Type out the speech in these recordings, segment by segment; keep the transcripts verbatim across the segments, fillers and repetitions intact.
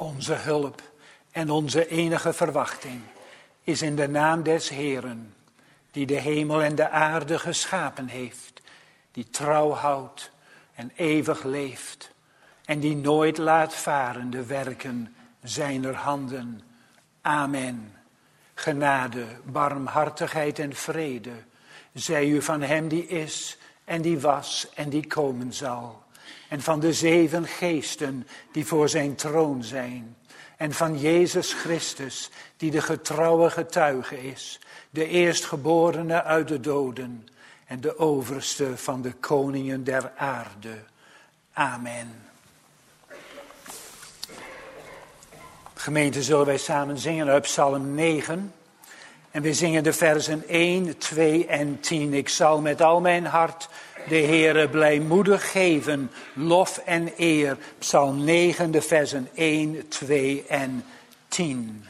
Onze hulp en onze enige verwachting is in de naam des Heeren, die de hemel en de aarde geschapen heeft, die trouw houdt en eeuwig leeft en die nooit laat varen de werken zijner handen. Amen. Genade, barmhartigheid en vrede zij u van hem die is en die was en die komen zal. En van de zeven geesten die voor zijn troon zijn. En van Jezus Christus die de getrouwe getuige is. De eerstgeborene uit de doden. En de overste van de koningen der aarde. Amen. Gemeente, zullen wij samen zingen uit Psalm negen. En we zingen de versen één, twee en tien. Ik zal met al mijn hart de Heere blijmoedig geven, lof en eer. Psalm negen, de versen één, twee en tien.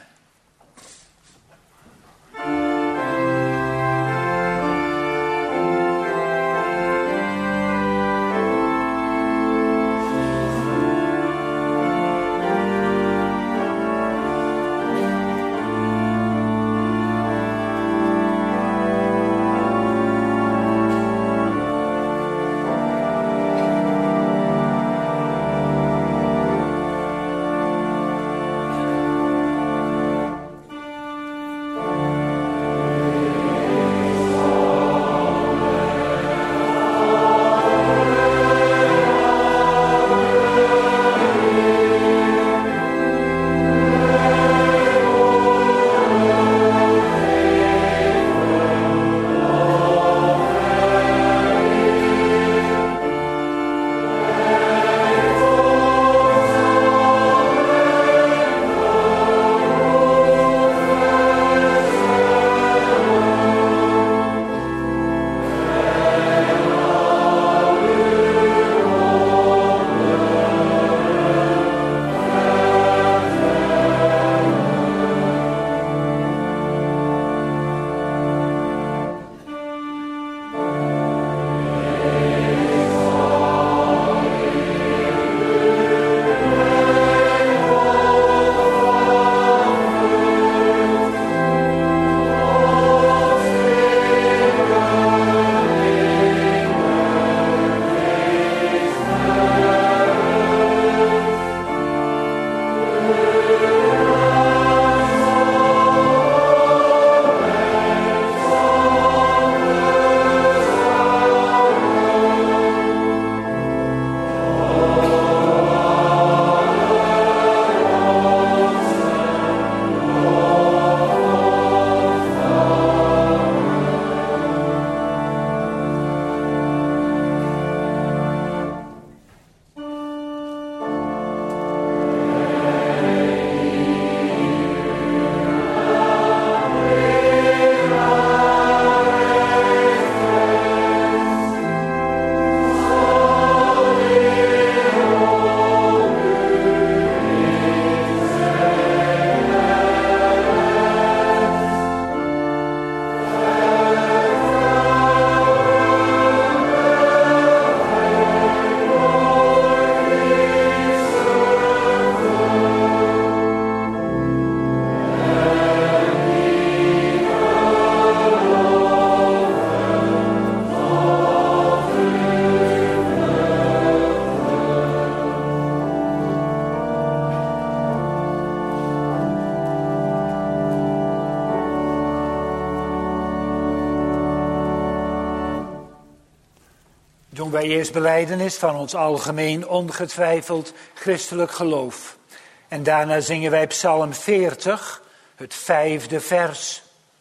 Doen wij eerst belijdenis van ons algemeen ongetwijfeld christelijk geloof. En daarna zingen wij Psalm veertig, het vijfde vers.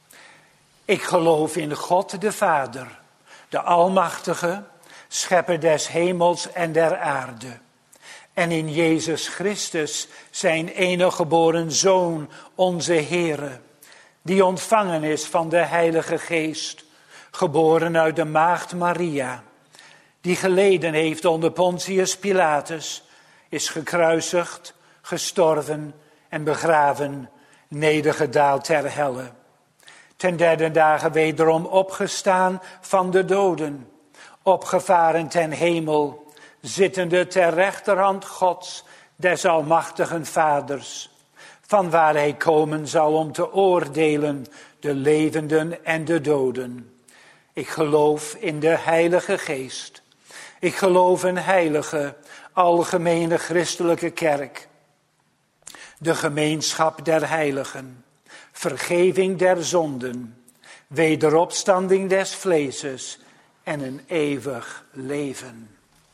Ik geloof in God de Vader, de Almachtige, schepper des hemels en der aarde. En in Jezus Christus, zijn enige geboren Zoon, onze Heere, die ontvangen is van de Heilige Geest, geboren uit de maagd Maria, die geleden heeft onder Pontius Pilatus, is gekruisigd, gestorven en begraven, nedergedaald ter helle. Ten derde dagen wederom opgestaan van de doden, opgevaren ten hemel, zittende ter rechterhand Gods, des almachtigen vaders, van waar hij komen zal om te oordelen de levenden en de doden. Ik geloof in de Heilige Geest. Ik geloof een heilige, algemene christelijke kerk. De gemeenschap der heiligen, vergeving der zonden, wederopstanding des vleeses en een eeuwig leven.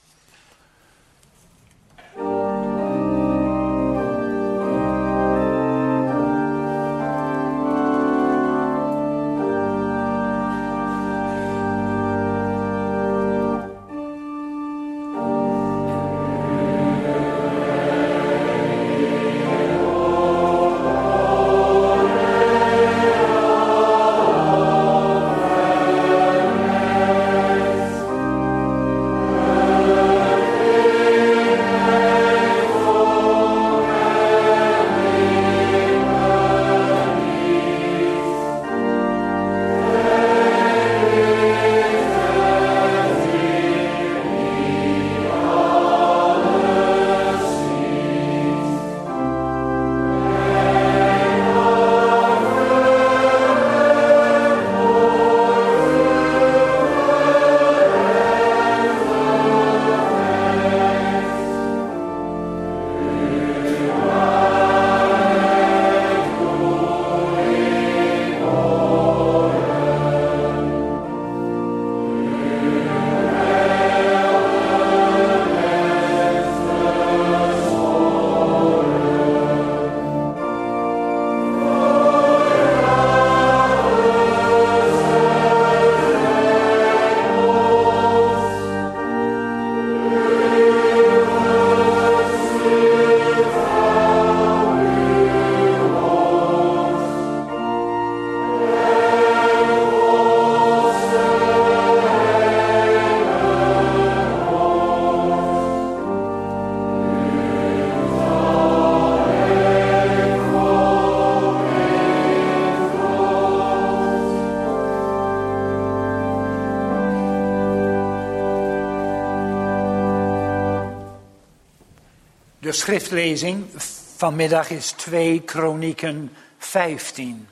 De schriftlezing vanmiddag is twee Kronieken vijftien.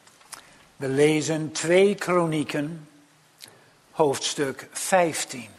We lezen twee Kronieken, hoofdstuk vijftien.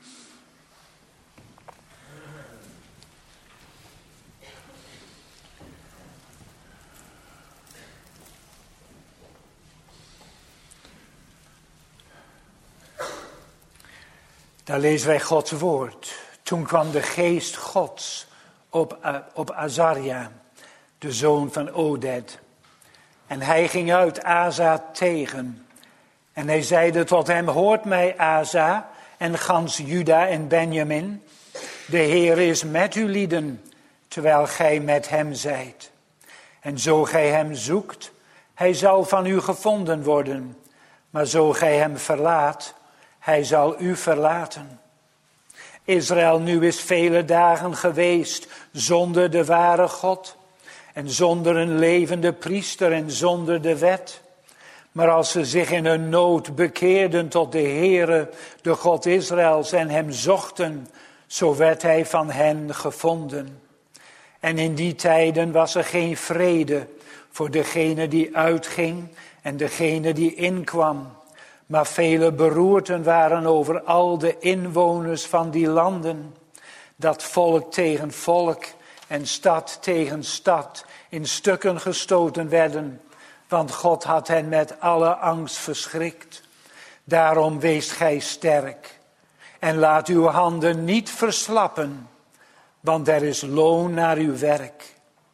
Daar lezen wij Gods woord. Toen kwam de geest Gods op, op Azaria, de zoon van Oded. En hij ging uit Asa tegen. En hij zeide tot hem, hoort mij Asa en gans Juda en Benjamin. De Heer is met u lieden, terwijl gij met hem zijt. En zo gij hem zoekt, hij zal van u gevonden worden. Maar zo gij hem verlaat, hij zal u verlaten. Israël nu is vele dagen geweest zonder de ware God en zonder een levende priester en zonder de wet. Maar als ze zich in hun nood bekeerden tot de Heere, de God Israëls, en hem zochten, zo werd hij van hen gevonden. En in die tijden was er geen vrede voor degene die uitging en degene die inkwam. Maar vele beroerten waren over al de inwoners van die landen. Dat volk tegen volk en stad tegen stad in stukken gestoten werden. Want God had hen met alle angst verschrikt. Daarom weest gij sterk. En laat uw handen niet verslappen. Want er is loon naar uw werk.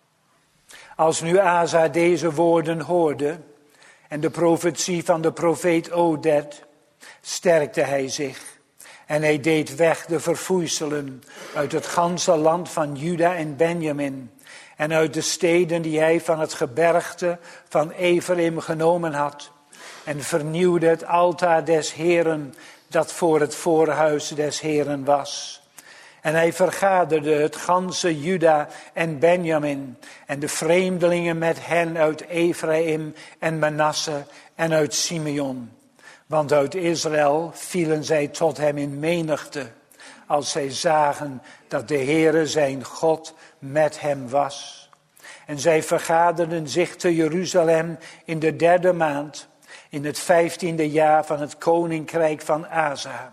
Als nu Asa deze woorden hoorde en de profetie van de profeet Oded, sterkte hij zich. En hij deed weg de verfoeiselen uit het ganse land van Juda en Benjamin. En uit de steden die hij van het gebergte van Ephraim genomen had. En vernieuwde het altaar des Heeren dat voor het voorhuis des Heeren was. En hij vergaderde het ganse Juda en Benjamin en de vreemdelingen met hen uit Ephraim en Manasse en uit Simeon. Want uit Israël vielen zij tot hem in menigte, als zij zagen dat de Heere zijn God met hem was. En zij vergaderden zich te Jeruzalem in de derde maand, in het vijftiende jaar van het koninkrijk van Asa.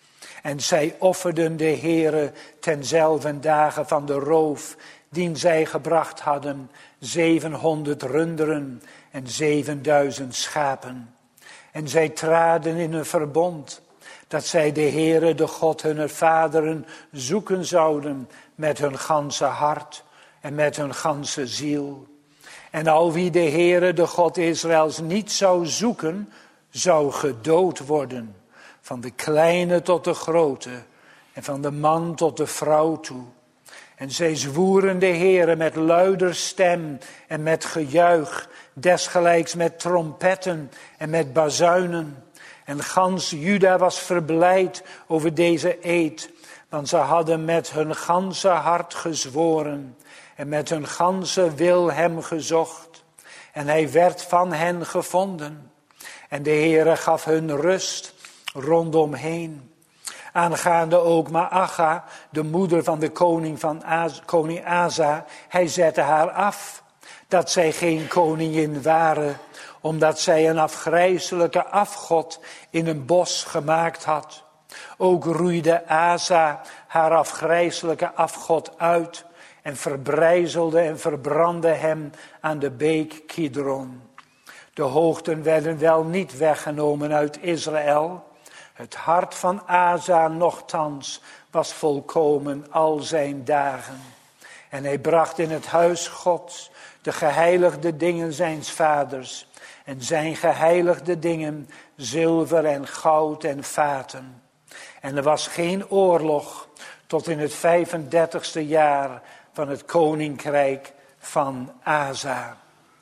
En zij offerden de Heere tenzelfde dagen van de roof, dien zij gebracht hadden, zevenhonderd runderen en zevenduizend schapen. En zij traden in een verbond, dat zij de Heere, de God hunner vaderen, zoeken zouden met hun ganse hart en met hun ganse ziel. En al wie de Heere, de God Israëls, niet zou zoeken, zou gedood worden. Van de kleine tot de grote en van de man tot de vrouw toe. En zij zwoeren de Heere met luider stem en met gejuich, desgelijks met trompetten en met bazuinen. En gans Juda was verblijd over deze eed, want ze hadden met hun ganse hart gezworen en met hun ganse wil hem gezocht. En hij werd van hen gevonden. En de Heere gaf hun rust rondomheen. Aangaande ook Maacha, de moeder van de koning van Az, koning Asa, hij zette haar af, dat zij geen koningin waren, omdat zij een afgrijselijke afgod in een bos gemaakt had. Ook roeide Asa haar afgrijselijke afgod uit en verbrijzelde en verbrandde hem aan de beek Kidron. De hoogten werden wel niet weggenomen uit Israël. Het hart van Asa nochtans was volkomen al zijn dagen. En hij bracht in het huis Gods de geheiligde dingen zijns vaders en zijn geheiligde dingen, zilver en goud en vaten. En er was geen oorlog tot in het vijfendertigste jaar van het koninkrijk van Asa.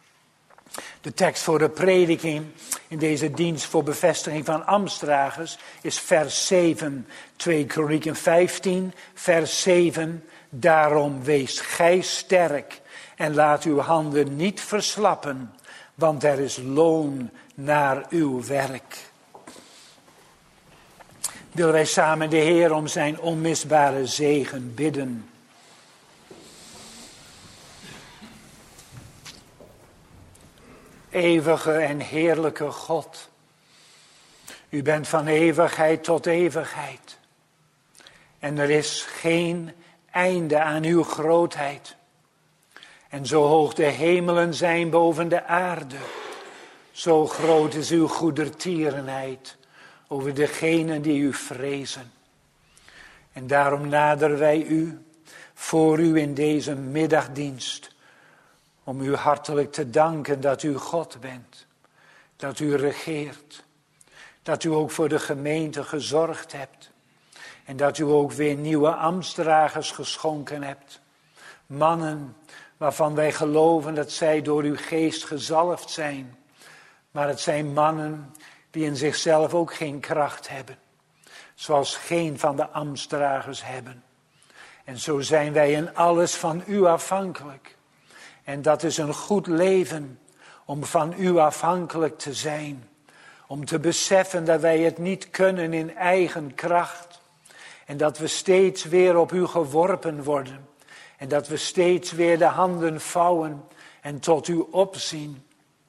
De tekst voor de prediking in deze dienst voor bevestiging van ambtsdragers is vers zeven, twee Kronieken vijftien, vers zeven. Daarom wees gij sterk en laat uw handen niet verslappen, want er is loon naar uw werk. Willen wij samen de Heer om zijn onmisbare zegen bidden. Eeuwige en heerlijke God, u bent van eeuwigheid tot eeuwigheid. En er is geen einde aan uw grootheid. En zo hoog de hemelen zijn boven de aarde, zo groot is uw goedertierenheid over degenen die u vrezen. En daarom naderen wij u voor u in deze middagdienst, om u hartelijk te danken dat u God bent, dat u regeert, dat u ook voor de gemeente gezorgd hebt en dat u ook weer nieuwe ambtsdragers geschonken hebt. Mannen waarvan wij geloven dat zij door uw geest gezalfd zijn, maar het zijn mannen die in zichzelf ook geen kracht hebben, zoals geen van de ambtsdragers hebben. En zo zijn wij in alles van u afhankelijk. En dat is een goed leven, om van u afhankelijk te zijn. Om te beseffen dat wij het niet kunnen in eigen kracht. En dat we steeds weer op u geworpen worden. En dat we steeds weer de handen vouwen en tot u opzien.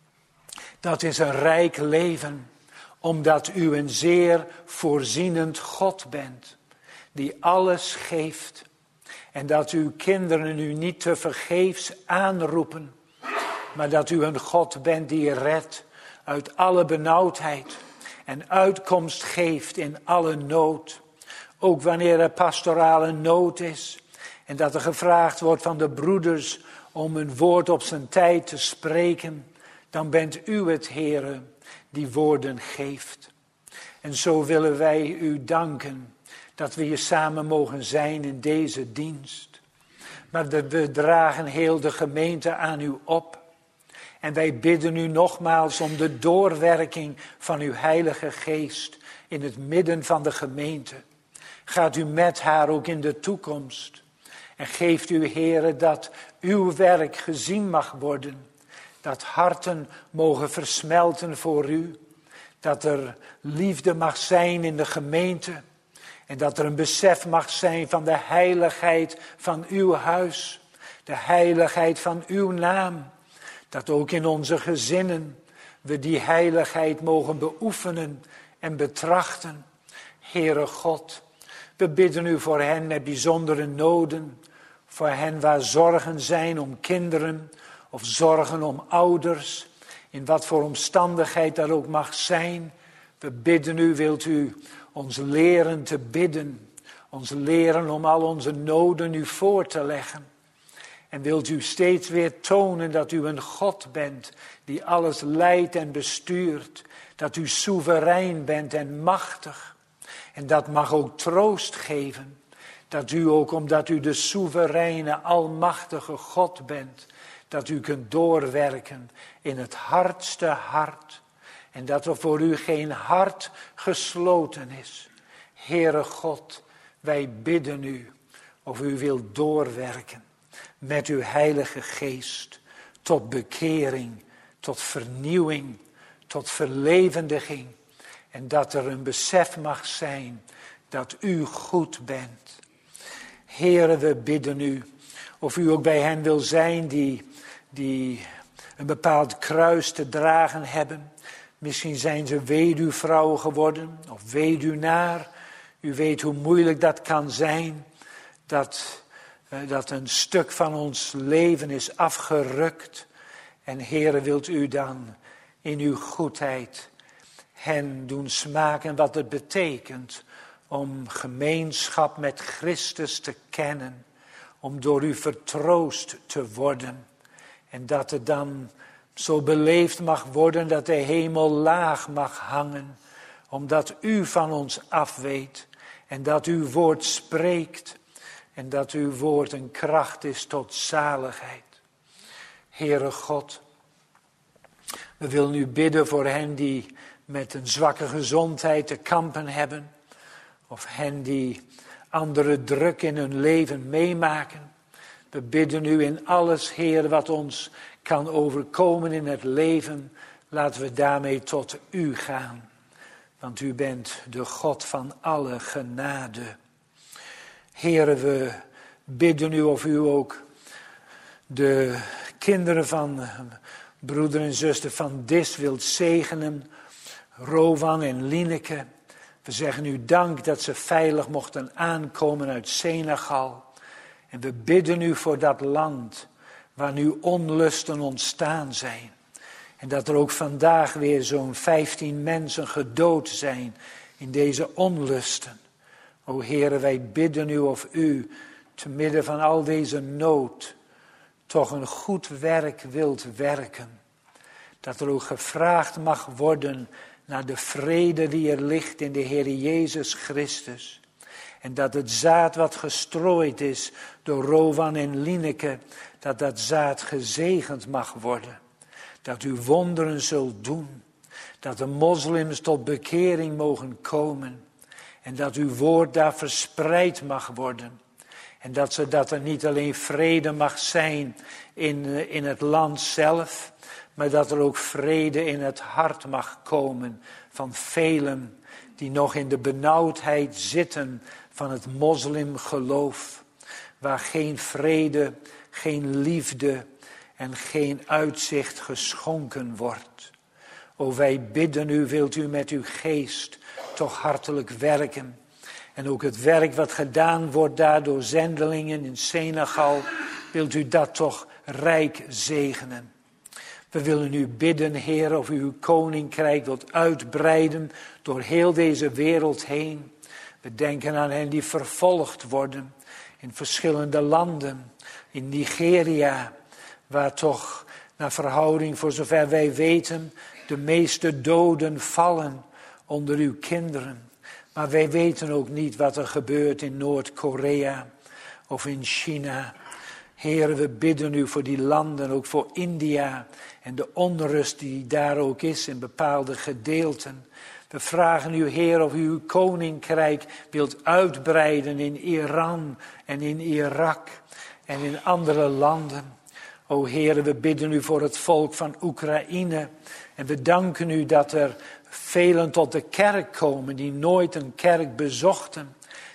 Dat is een rijk leven, omdat u een zeer voorzienend God bent, die alles geeft. En dat uw kinderen u niet te vergeefs aanroepen, maar dat u een God bent die redt uit alle benauwdheid en uitkomst geeft in alle nood. Ook wanneer er pastorale nood is en dat er gevraagd wordt van de broeders om een woord op zijn tijd te spreken, dan bent u het, Heere, die woorden geeft. En zo willen wij u danken dat we hier samen mogen zijn in deze dienst. Maar we dragen heel de gemeente aan u op. En wij bidden u nogmaals om de doorwerking van uw Heilige Geest in het midden van de gemeente. Gaat u met haar ook in de toekomst. En geeft u, Heere, dat uw werk gezien mag worden. Dat harten mogen versmelten voor u. Dat er liefde mag zijn in de gemeente. En dat er een besef mag zijn van de heiligheid van uw huis. De heiligheid van uw naam. Dat ook in onze gezinnen we die heiligheid mogen beoefenen en betrachten. Heere God, we bidden u voor hen met bijzondere noden. Voor hen waar zorgen zijn om kinderen of zorgen om ouders. In wat voor omstandigheid dat ook mag zijn. We bidden u, wilt u ons leren te bidden. Ons leren om al onze noden u voor te leggen. En wilt u steeds weer tonen dat u een God bent die alles leidt en bestuurt. Dat u soeverein bent en machtig. En dat mag ook troost geven. Dat u ook, omdat u de soevereine, almachtige God bent, dat u kunt doorwerken in het hardste hart. En dat er voor u geen hart gesloten is. Heere God, wij bidden u of u wilt doorwerken met uw heilige geest. Tot bekering, tot vernieuwing, tot verlevendiging. En dat er een besef mag zijn dat u goed bent. Heere, we bidden u of u ook bij hen wil zijn die, die een bepaald kruis te dragen hebben. Misschien zijn ze weduwvrouw geworden of weduwnaar. U weet hoe moeilijk dat kan zijn. Dat, dat een stuk van ons leven is afgerukt. En Heere, wilt u dan in uw goedheid hen doen smaken wat het betekent om gemeenschap met Christus te kennen. Om door u vertroost te worden. En dat het dan zo beleefd mag worden dat de hemel laag mag hangen. Omdat u van ons afweet. En dat uw woord spreekt. En dat uw woord een kracht is tot zaligheid. Heere God, we willen u bidden voor hen die met een zwakke gezondheid te kampen hebben. Of hen die andere druk in hun leven meemaken. We bidden u in alles, Heer, wat ons kan overkomen in het leven. Laten we daarmee tot u gaan. Want u bent de God van alle genade. Heere, we bidden u of u ook de kinderen van broeder en zuster van Dis wilt zegenen. Rowan en Lineke. We zeggen u dank dat ze veilig mochten aankomen uit Senegal. En we bidden u voor dat land waar nu onlusten ontstaan zijn. En dat er ook vandaag weer zo'n vijftien mensen gedood zijn in deze onlusten. O Heere, wij bidden u of u te midden van al deze nood toch een goed werk wilt werken. Dat er ook gevraagd mag worden naar de vrede die er ligt in de Heer Jezus Christus. En dat het zaad wat gestrooid is door Rowan en Lineke, dat dat zaad gezegend mag worden. Dat u wonderen zult doen. Dat de moslims tot bekering mogen komen. En dat uw woord daar verspreid mag worden. En dat, ze, dat er niet alleen vrede mag zijn in, in het land zelf, maar dat er ook vrede in het hart mag komen van velen die nog in de benauwdheid zitten van het moslimgeloof. Waar geen vrede, geen liefde en geen uitzicht geschonken wordt. O, wij bidden u, wilt u met uw geest toch hartelijk werken. En ook het werk wat gedaan wordt daar door zendelingen in Senegal, wilt u dat toch rijk zegenen. We willen u bidden, Heer, of u uw koninkrijk wilt uitbreiden door heel deze wereld heen. We denken aan hen die vervolgd worden in verschillende landen. In Nigeria, waar toch naar verhouding, voor zover wij weten, de meeste doden vallen onder uw kinderen. Maar wij weten ook niet wat er gebeurt in Noord-Korea of in China. Heer, we bidden u voor die landen, ook voor India en de onrust die daar ook is in bepaalde gedeelten. We vragen u, Heer, of u uw koninkrijk wilt uitbreiden in Iran en in Irak en in andere landen. O Heer, we bidden u voor het volk van Oekraïne. En we danken u dat er velen tot de kerk komen die nooit een kerk bezochten.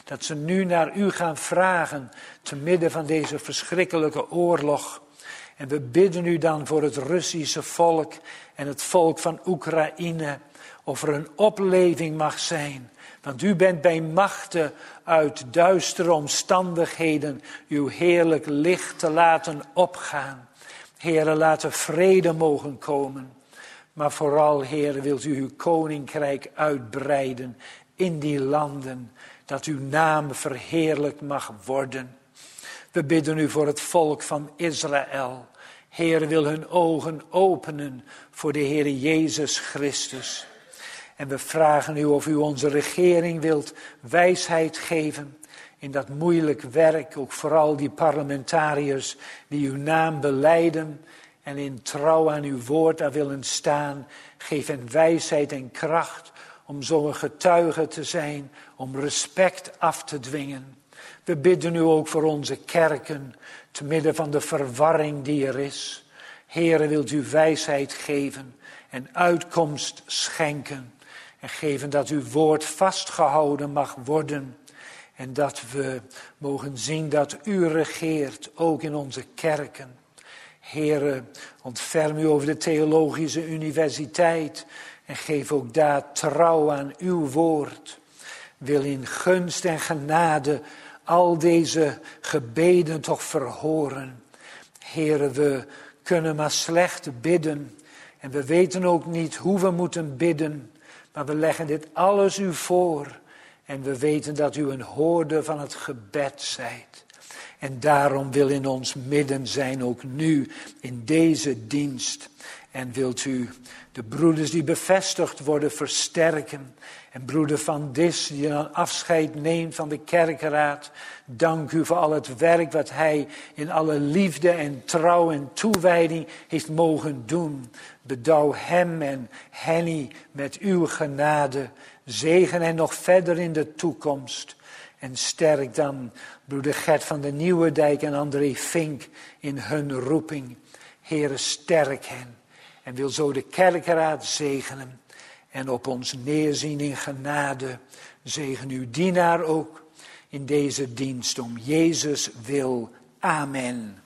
Dat ze nu naar u gaan vragen, te midden van deze verschrikkelijke oorlog. En we bidden u dan voor het Russische volk en het volk van Oekraïne. Of er een opleving mag zijn. Want u bent bij machten uit duistere omstandigheden uw heerlijk licht te laten opgaan. Heere, laat er vrede mogen komen. Maar vooral, Heere, wilt u uw koninkrijk uitbreiden in die landen. Dat uw naam verheerlijkt mag worden. We bidden u voor het volk van Israël. Heere, wil hun ogen openen voor de Heere Jezus Christus. En we vragen u of u onze regering wilt wijsheid geven in dat moeilijk werk. Ook vooral die parlementariërs die uw naam belijden en in trouw aan uw woord daar willen staan. Geef hen wijsheid en kracht om zo'n getuige te zijn, om respect af te dwingen. We bidden u ook voor onze kerken, te midden van de verwarring die er is. Heere, wilt u wijsheid geven en uitkomst schenken. En geven dat uw woord vastgehouden mag worden. En dat we mogen zien dat u regeert, ook in onze kerken. Heere, ontferm u over de Theologische Universiteit. En geef ook daar trouw aan uw woord. Wil in gunst en genade al deze gebeden toch verhoren. Heere, we kunnen maar slecht bidden. En we weten ook niet hoe we moeten bidden. Maar we leggen dit alles u voor. En we weten dat u een hoorder van het gebed zijt. En daarom wil in ons midden zijn, ook nu, in deze dienst. En wilt u de broeders die bevestigd worden versterken. En broeder Van Dis die dan afscheid neemt van de kerkenraad. Dank u voor al het werk wat hij in alle liefde en trouw en toewijding heeft mogen doen. Bedouw hem en Henny met uw genade. Zegen hen nog verder in de toekomst. En sterk dan broeder Gert van de Nieuwendijk en André Vink in hun roeping. Heere, sterk hen. En wil zo de kerkenraad zegenen. En op ons neerzien in genade. Zegen uw dienaar ook in deze dienst om Jezus wil. Amen.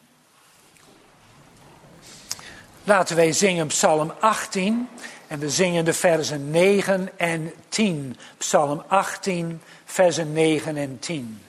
Laten wij zingen Psalm achttien. En we zingen de versen negen en tien. Psalm achttien, versen negen en tien.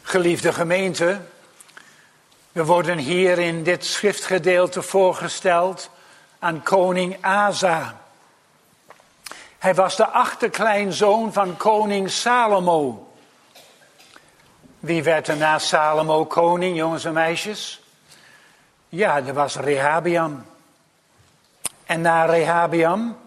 Geliefde gemeente, we worden hier in dit schriftgedeelte voorgesteld aan koning Asa. Hij was de achterkleinzoon van koning Salomo. Wie werd er na Salomo koning, jongens en meisjes? Ja, dat was Rehabeam. En na Rehabeam,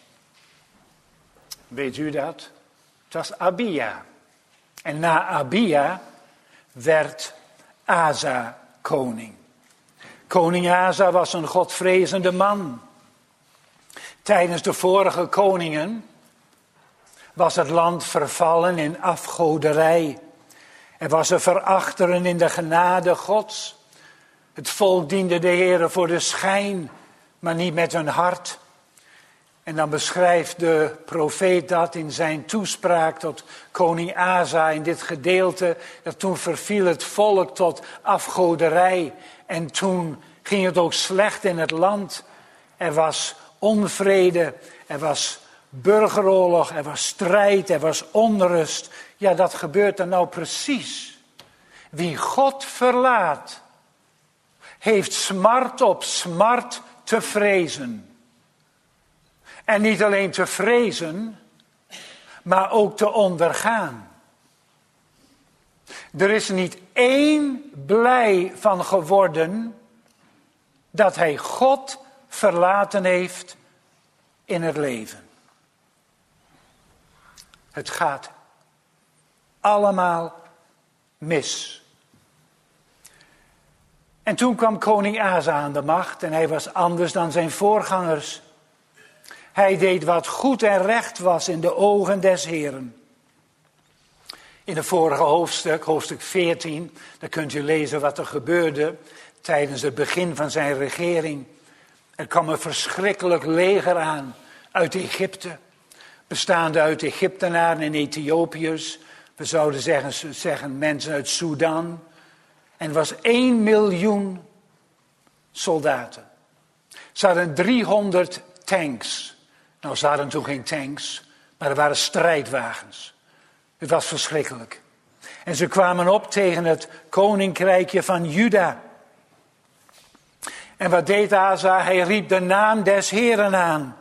weet u dat? Het was Abia. En na Abia werd Asa koning. Koning Asa was een godvrezende man. Tijdens de vorige koningen was het land vervallen in afgoderij. Er was een verachteren in de genade Gods. Het volk diende de Heere voor de schijn, maar niet met hun hart. En dan beschrijft de profeet dat in zijn toespraak tot koning Asa in dit gedeelte. Dat toen verviel het volk tot afgoderij. En toen ging het ook slecht in het land. Er was onvrede, er was burgeroorlog, er was strijd, er was onrust. Ja, dat gebeurt er nou precies. Wie God verlaat, heeft smart op smart te vrezen. En niet alleen te vrezen, maar ook te ondergaan. Er is niet één blij van geworden dat hij God verlaten heeft in het leven. Het gaat allemaal mis. En toen kwam koning Asa aan de macht en hij was anders dan zijn voorgangers. Hij deed wat goed en recht was in de ogen des Heeren. In het vorige hoofdstuk, hoofdstuk veertien, daar kunt u lezen wat er gebeurde tijdens het begin van zijn regering. Er kwam een verschrikkelijk leger aan uit Egypte, bestaande uit Egyptenaren en Ethiopiërs. We zouden zeggen, zeggen mensen uit Sudan. En er was één miljoen soldaten. Ze hadden driehonderd tanks. Nou, ze hadden toen geen tanks, maar er waren strijdwagens. Het was verschrikkelijk. En ze kwamen op tegen het koninkrijkje van Juda. En wat deed Asa? Hij riep de naam des Heeren aan.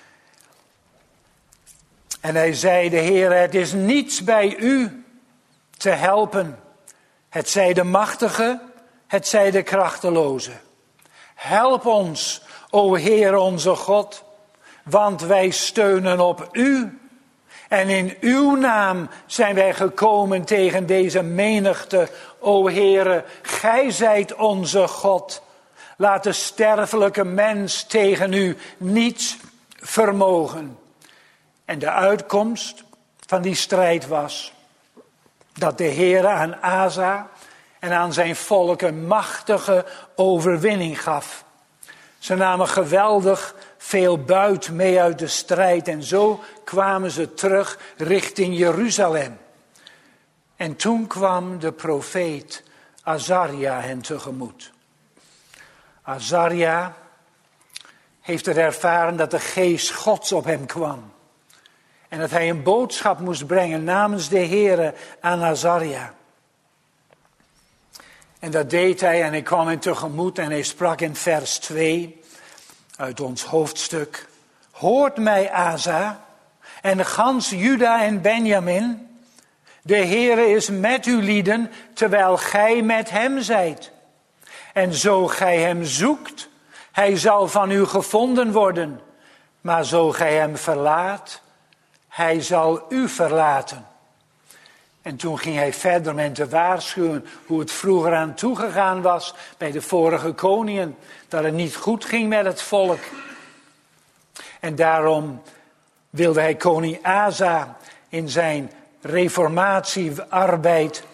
En hij zei, de Heer, het is niets bij u te helpen. Het zij de machtige, het zij de krachteloze. Help ons, o Heer onze God, want wij steunen op u. En in uw naam zijn wij gekomen tegen deze menigte, o Heere, gij zijt onze God. Laat de sterfelijke mens tegen u niets vermogen. En de uitkomst van die strijd was dat de Heere aan Asa en aan zijn volk een machtige overwinning gaf. Ze namen geweldig veel buit mee uit de strijd en zo kwamen ze terug richting Jeruzalem. En toen kwam de profeet Azaria hen tegemoet. Azaria heeft er ervaren dat de geest Gods op hem kwam. En dat hij een boodschap moest brengen namens de Heere aan Azaria. En dat deed hij en hij kwam hen tegemoet en hij sprak in vers twee uit ons hoofdstuk. Hoort mij, Asa, en gans Juda en Benjamin. De Heere is met u lieden, terwijl gij met hem zijt. En zo gij hem zoekt, hij zal van u gevonden worden. Maar zo gij hem verlaat, hij zal u verlaten. En toen ging hij verder met te waarschuwen hoe het vroeger aan toegegaan was bij de vorige koningen. Dat het niet goed ging met het volk. En daarom wilde hij koning Asa in zijn reformatiearbeid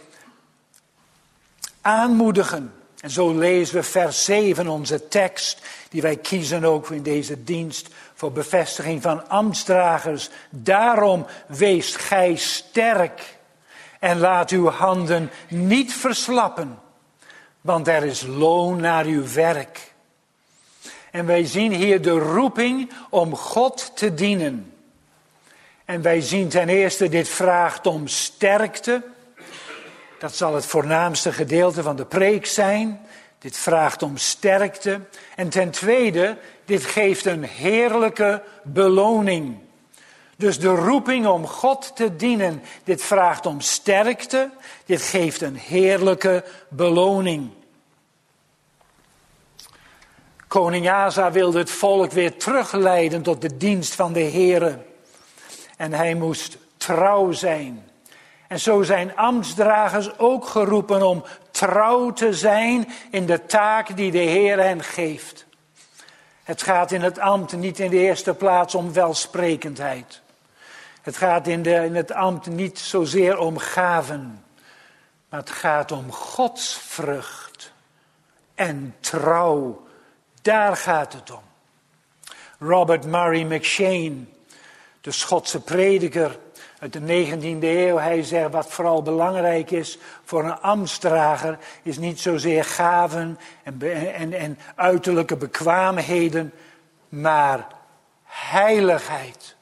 aanmoedigen. En zo lezen we vers zeven, onze tekst, die wij kiezen ook in deze dienst voor bevestiging van ambtsdragers. Daarom wees gij sterk en laat uw handen niet verslappen, want er is loon naar uw werk. En wij zien hier de roeping om God te dienen. En wij zien ten eerste dit vraagt om sterkte. Dat zal het voornaamste gedeelte van de preek zijn. Dit vraagt om sterkte. En ten tweede, dit geeft een heerlijke beloning. Dus de roeping om God te dienen, dit vraagt om sterkte. Dit geeft een heerlijke beloning. Koning Asa wilde het volk weer terugleiden tot de dienst van de Heere. En hij moest trouw zijn. En zo zijn ambtsdragers ook geroepen om trouw te zijn in de taak die de Heer hen geeft. Het gaat in het ambt niet in de eerste plaats om welsprekendheid. Het gaat in, de, in het ambt niet zozeer om gaven. Maar het gaat om godsvrucht en trouw. Daar gaat het om. Robert Murray M'Cheyne, de Schotse prediker uit de negentiende eeuw, hij zegt wat vooral belangrijk is voor een ambtsdrager, is niet zozeer gaven en, en, en uiterlijke bekwaamheden, maar heiligheid.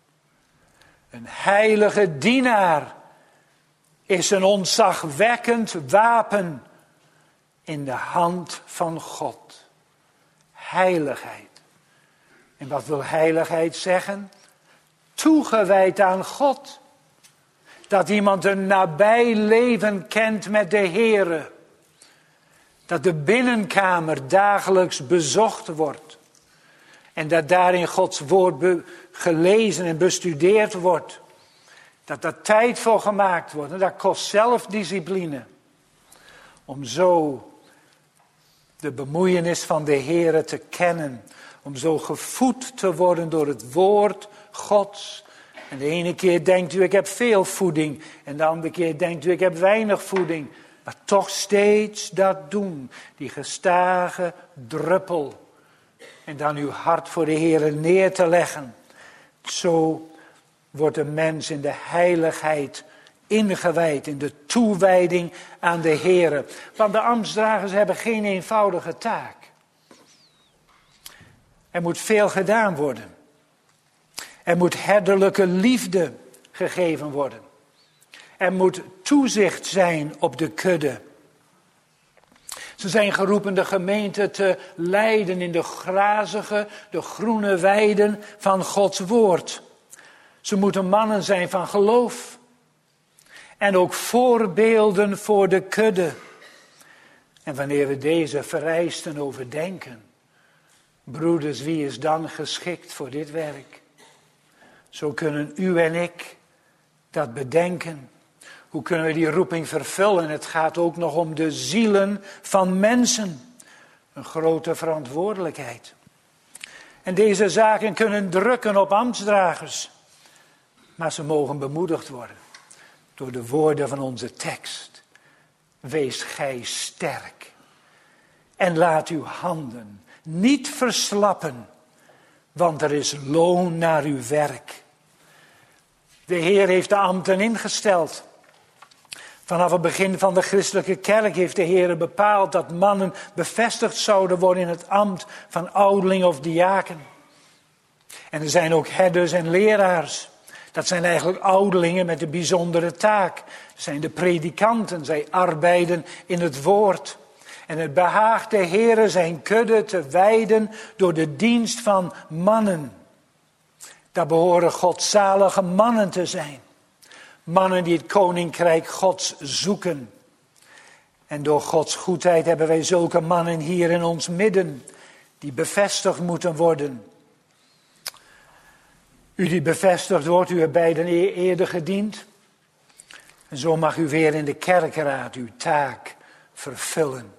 Een heilige dienaar is een ontzagwekkend wapen in de hand van God. Heiligheid. En wat wil heiligheid zeggen? Toegewijd aan God. Dat iemand een nabij leven kent met de Heere. Dat de binnenkamer dagelijks bezocht wordt. En dat daarin Gods woord be- gelezen en bestudeerd wordt. Dat daar tijd voor gemaakt wordt. En dat kost zelfdiscipline. Om zo de bemoeienis van de Heere te kennen. Om zo gevoed te worden door het woord Gods. En de ene keer denkt u ik heb veel voeding. En de andere keer denkt u ik heb weinig voeding. Maar toch steeds dat doen. Die gestage druppel. En dan uw hart voor de Heere neer te leggen. Zo wordt een mens in de heiligheid ingewijd. In de toewijding aan de Heere. Want de ambtsdragers hebben geen eenvoudige taak. Er moet veel gedaan worden. Er moet herderlijke liefde gegeven worden. Er moet toezicht zijn op de kudde. Ze zijn geroepen de gemeente te leiden in de grazige, de groene weiden van Gods woord. Ze moeten mannen zijn van geloof. En ook voorbeelden voor de kudde. En wanneer we deze vereisten overdenken, broeders, wie is dan geschikt voor dit werk? Zo kunnen u en ik dat bedenken. Hoe kunnen we die roeping vervullen? Het gaat ook nog om de zielen van mensen. Een grote verantwoordelijkheid. En deze zaken kunnen drukken op ambtsdragers. Maar ze mogen bemoedigd worden door de woorden van onze tekst. Wees gij sterk. En laat uw handen niet verslappen, want er is loon naar uw werk. De Heer heeft de ambten ingesteld. Vanaf het begin van de christelijke kerk heeft de Heer bepaald dat mannen bevestigd zouden worden in het ambt van ouderling of diaken. En er zijn ook herders en leraars. Dat zijn eigenlijk ouderlingen met een bijzondere taak. Dat zijn de predikanten, zij arbeiden in het woord. En het behaagt de Heere zijn kudde te wijden door de dienst van mannen. Daar behoren godzalige mannen te zijn. Mannen die het koninkrijk Gods zoeken. En door Gods goedheid hebben wij zulke mannen hier in ons midden. Die bevestigd moeten worden. U die bevestigd wordt, u hebt beiden eerder gediend. En zo mag u weer in de kerkraad uw taak vervullen.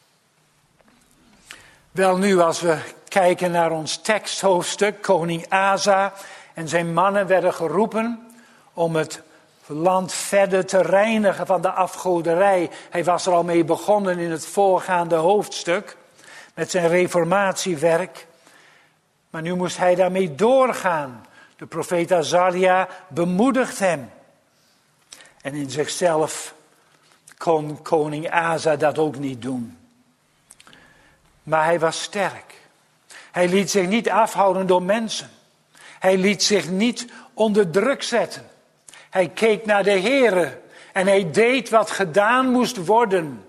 Wel nu, als we kijken naar ons teksthoofdstuk, koning Asa en zijn mannen werden geroepen om het land verder te reinigen van de afgoderij. Hij was er al mee begonnen in het voorgaande hoofdstuk met zijn reformatiewerk. Maar nu moest hij daarmee doorgaan. De profeet Azaria bemoedigt hem. En in zichzelf kon koning Asa dat ook niet doen. Maar hij was sterk. Hij liet zich niet afhouden door mensen. Hij liet zich niet onder druk zetten. Hij keek naar de Heere En hij deed wat gedaan moest worden.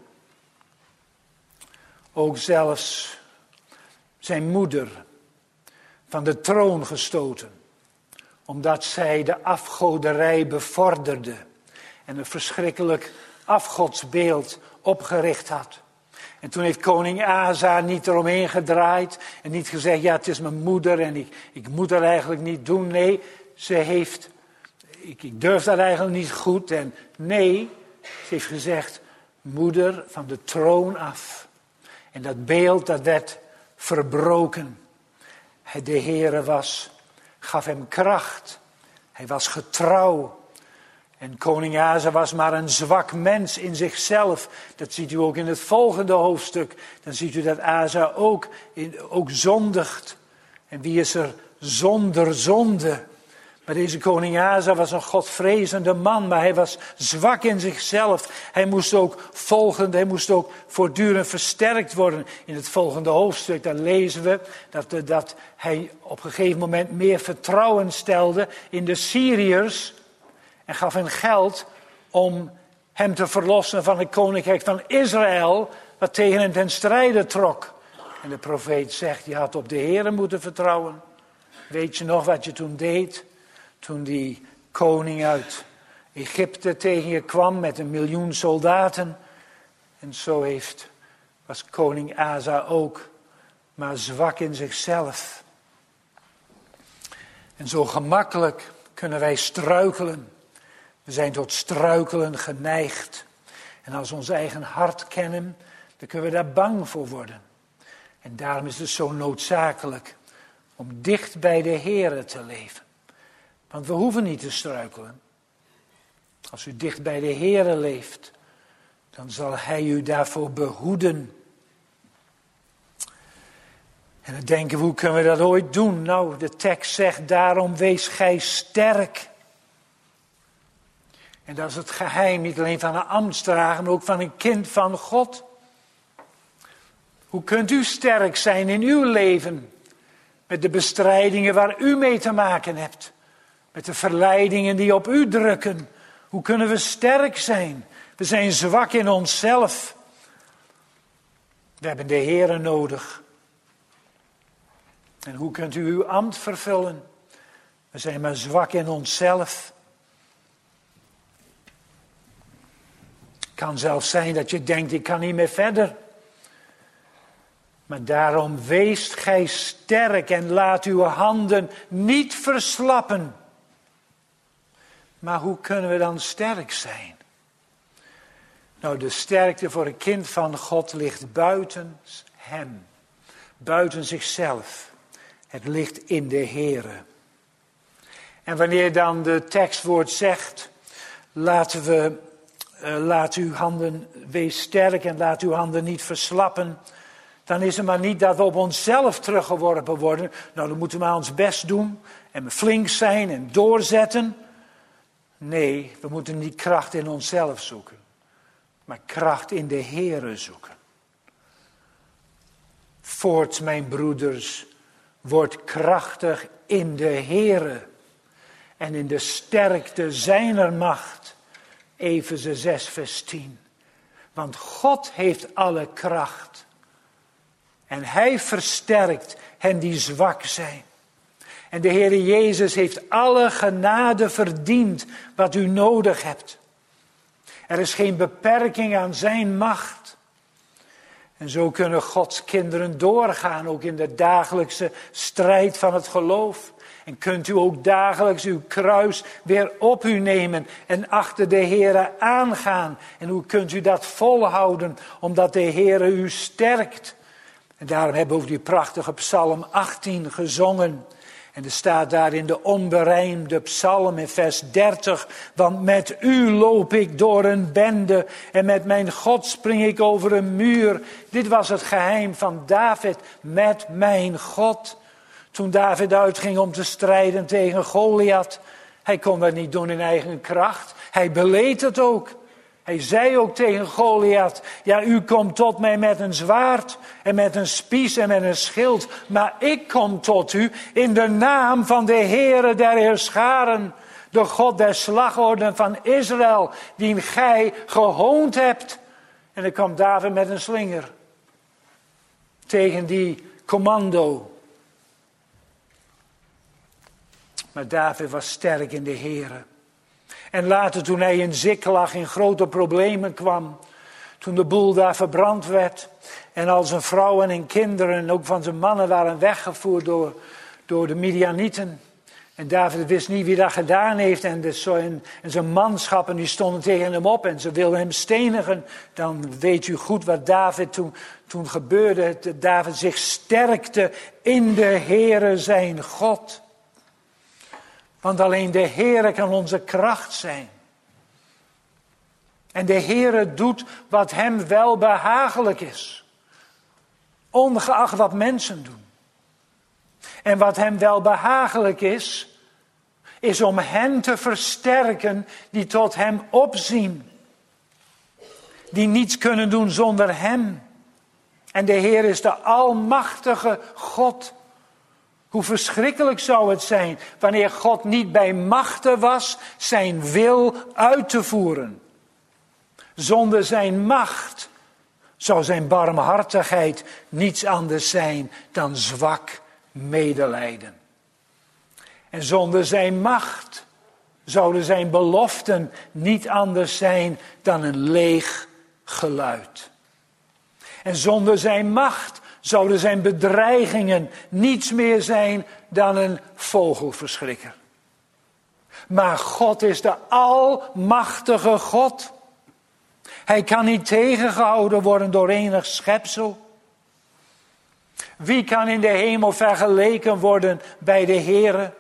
Ook zelfs zijn moeder van de troon gestoten. Omdat zij de afgoderij bevorderde. En een verschrikkelijk afgodsbeeld opgericht had. En toen heeft koning Asa niet eromheen gedraaid. En niet gezegd, ja het is mijn moeder en ik, ik moet dat eigenlijk niet doen. Nee, ze heeft, ik, ik durf dat eigenlijk niet goed. En nee, ze heeft gezegd, moeder van de troon af. En dat beeld dat werd verbroken. De Heere was, gaf hem kracht. Hij was getrouw. En koning Asa was maar een zwak mens in zichzelf. Dat ziet u ook in het volgende hoofdstuk. Dan ziet u dat Asa ook, in, ook zondigt. En wie is er zonder zonde? Maar deze koning Asa was een godvrezende man, maar hij was zwak in zichzelf. Hij moest ook volgend, hij moest ook voortdurend versterkt worden. In het volgende hoofdstuk, dan lezen we dat, dat hij op een gegeven moment meer vertrouwen stelde in de Syriërs. En gaf hen geld om hem te verlossen van het koninkrijk van Israël, wat tegen hem ten strijde trok. En de profeet zegt, je had op de Heere moeten vertrouwen. Weet je nog wat je toen deed? Toen die koning uit Egypte tegen je kwam met een miljoen soldaten. En zo heeft, was koning Asa ook, maar zwak in zichzelf. En zo gemakkelijk kunnen wij struikelen. We zijn tot struikelen geneigd. En als we ons eigen hart kennen, dan kunnen we daar bang voor worden. En daarom is het zo noodzakelijk om dicht bij de Heere te leven. Want we hoeven niet te struikelen. Als u dicht bij de Heere leeft, dan zal Hij u daarvoor behoeden. En dan denken we, hoe kunnen we dat ooit doen? Nou, de tekst zegt, daarom wees gij sterk. En dat is het geheim, niet alleen van een ambtsdrager, maar ook van een kind van God. Hoe kunt u sterk zijn in uw leven? Met de bestrijdingen waar u mee te maken hebt. Met de verleidingen die op u drukken. Hoe kunnen we sterk zijn? We zijn zwak in onszelf. We hebben de Heere nodig. En hoe kunt u uw ambt vervullen? We zijn maar zwak in onszelf. Het kan zelfs zijn dat je denkt, ik kan niet meer verder. Maar daarom weest gij sterk en laat uw handen niet verslappen. Maar hoe kunnen we dan sterk zijn? Nou, de sterkte voor een kind van God ligt buiten hem. Buiten zichzelf. Het ligt in de Heere. En wanneer dan de tekstwoord zegt, laten we, uh, laat uw handen, wees sterk en laat uw handen niet verslappen. Dan is het maar niet dat we op onszelf teruggeworpen worden. Nou, dan moeten we maar ons best doen en flink zijn en doorzetten. Nee, we moeten niet kracht in onszelf zoeken, maar kracht in de Heere zoeken. Voorts, mijn broeders, word krachtig in de Heere en in de sterkte zijner macht. Efeze zes vers tien. Want God heeft alle kracht en hij versterkt hen die zwak zijn. En de Heere Jezus heeft alle genade verdiend wat u nodig hebt. Er is geen beperking aan zijn macht. En zo kunnen Gods kinderen doorgaan, ook in de dagelijkse strijd van het geloof. En kunt u ook dagelijks uw kruis weer op u nemen en achter de Heere aangaan. En hoe kunt u dat volhouden, omdat de Heere u sterkt. En daarom hebben we over die prachtige Psalm achttien gezongen. En er staat daar in de onberijmde psalm in vers dertig. Want met u loop ik door een bende en met mijn God spring ik over een muur. Dit was het geheim van David, met mijn God. Toen David uitging om te strijden tegen Goliath. Hij kon dat niet doen in eigen kracht. Hij beleed het ook. Hij zei ook tegen Goliath, ja, u komt tot mij met een zwaard en met een spies en met een schild. Maar ik kom tot u in de naam van de Heere der Heerscharen. De God der slagorden van Israël, die gij gehoond hebt. En dan kwam David met een slinger tegen die commando. Maar David was sterk in de Here. En later toen hij in Ziklag in grote problemen kwam. Toen de boel daar verbrand werd. En al zijn vrouwen en kinderen en ook van zijn mannen waren weggevoerd door, door de Midianieten. En David wist niet wie dat gedaan heeft. En, dus zo en, en zijn manschappen die stonden tegen hem op en ze wilden hem stenigen. Dan weet u goed wat David toen, toen gebeurde. Dat David zich sterkte in de Heere zijn God. Want alleen de Heere kan onze kracht zijn. En de Heere doet wat hem wel behagelijk is. Ongeacht wat mensen doen. En wat hem wel behagelijk is, is om hen te versterken die tot hem opzien. Die niets kunnen doen zonder hem. En de Heer is de almachtige God. Hoe verschrikkelijk zou het zijn wanneer God niet bij machte was zijn wil uit te voeren. Zonder zijn macht zou zijn barmhartigheid niets anders zijn dan zwak medelijden. En zonder zijn macht zouden zijn beloften niet anders zijn dan een leeg geluid. En zonder zijn macht zouden zijn bedreigingen niets meer zijn dan een vogelverschrikker. Maar God is de almachtige God. Hij kan niet tegengehouden worden door enig schepsel. Wie kan in de hemel vergeleken worden bij de Heere?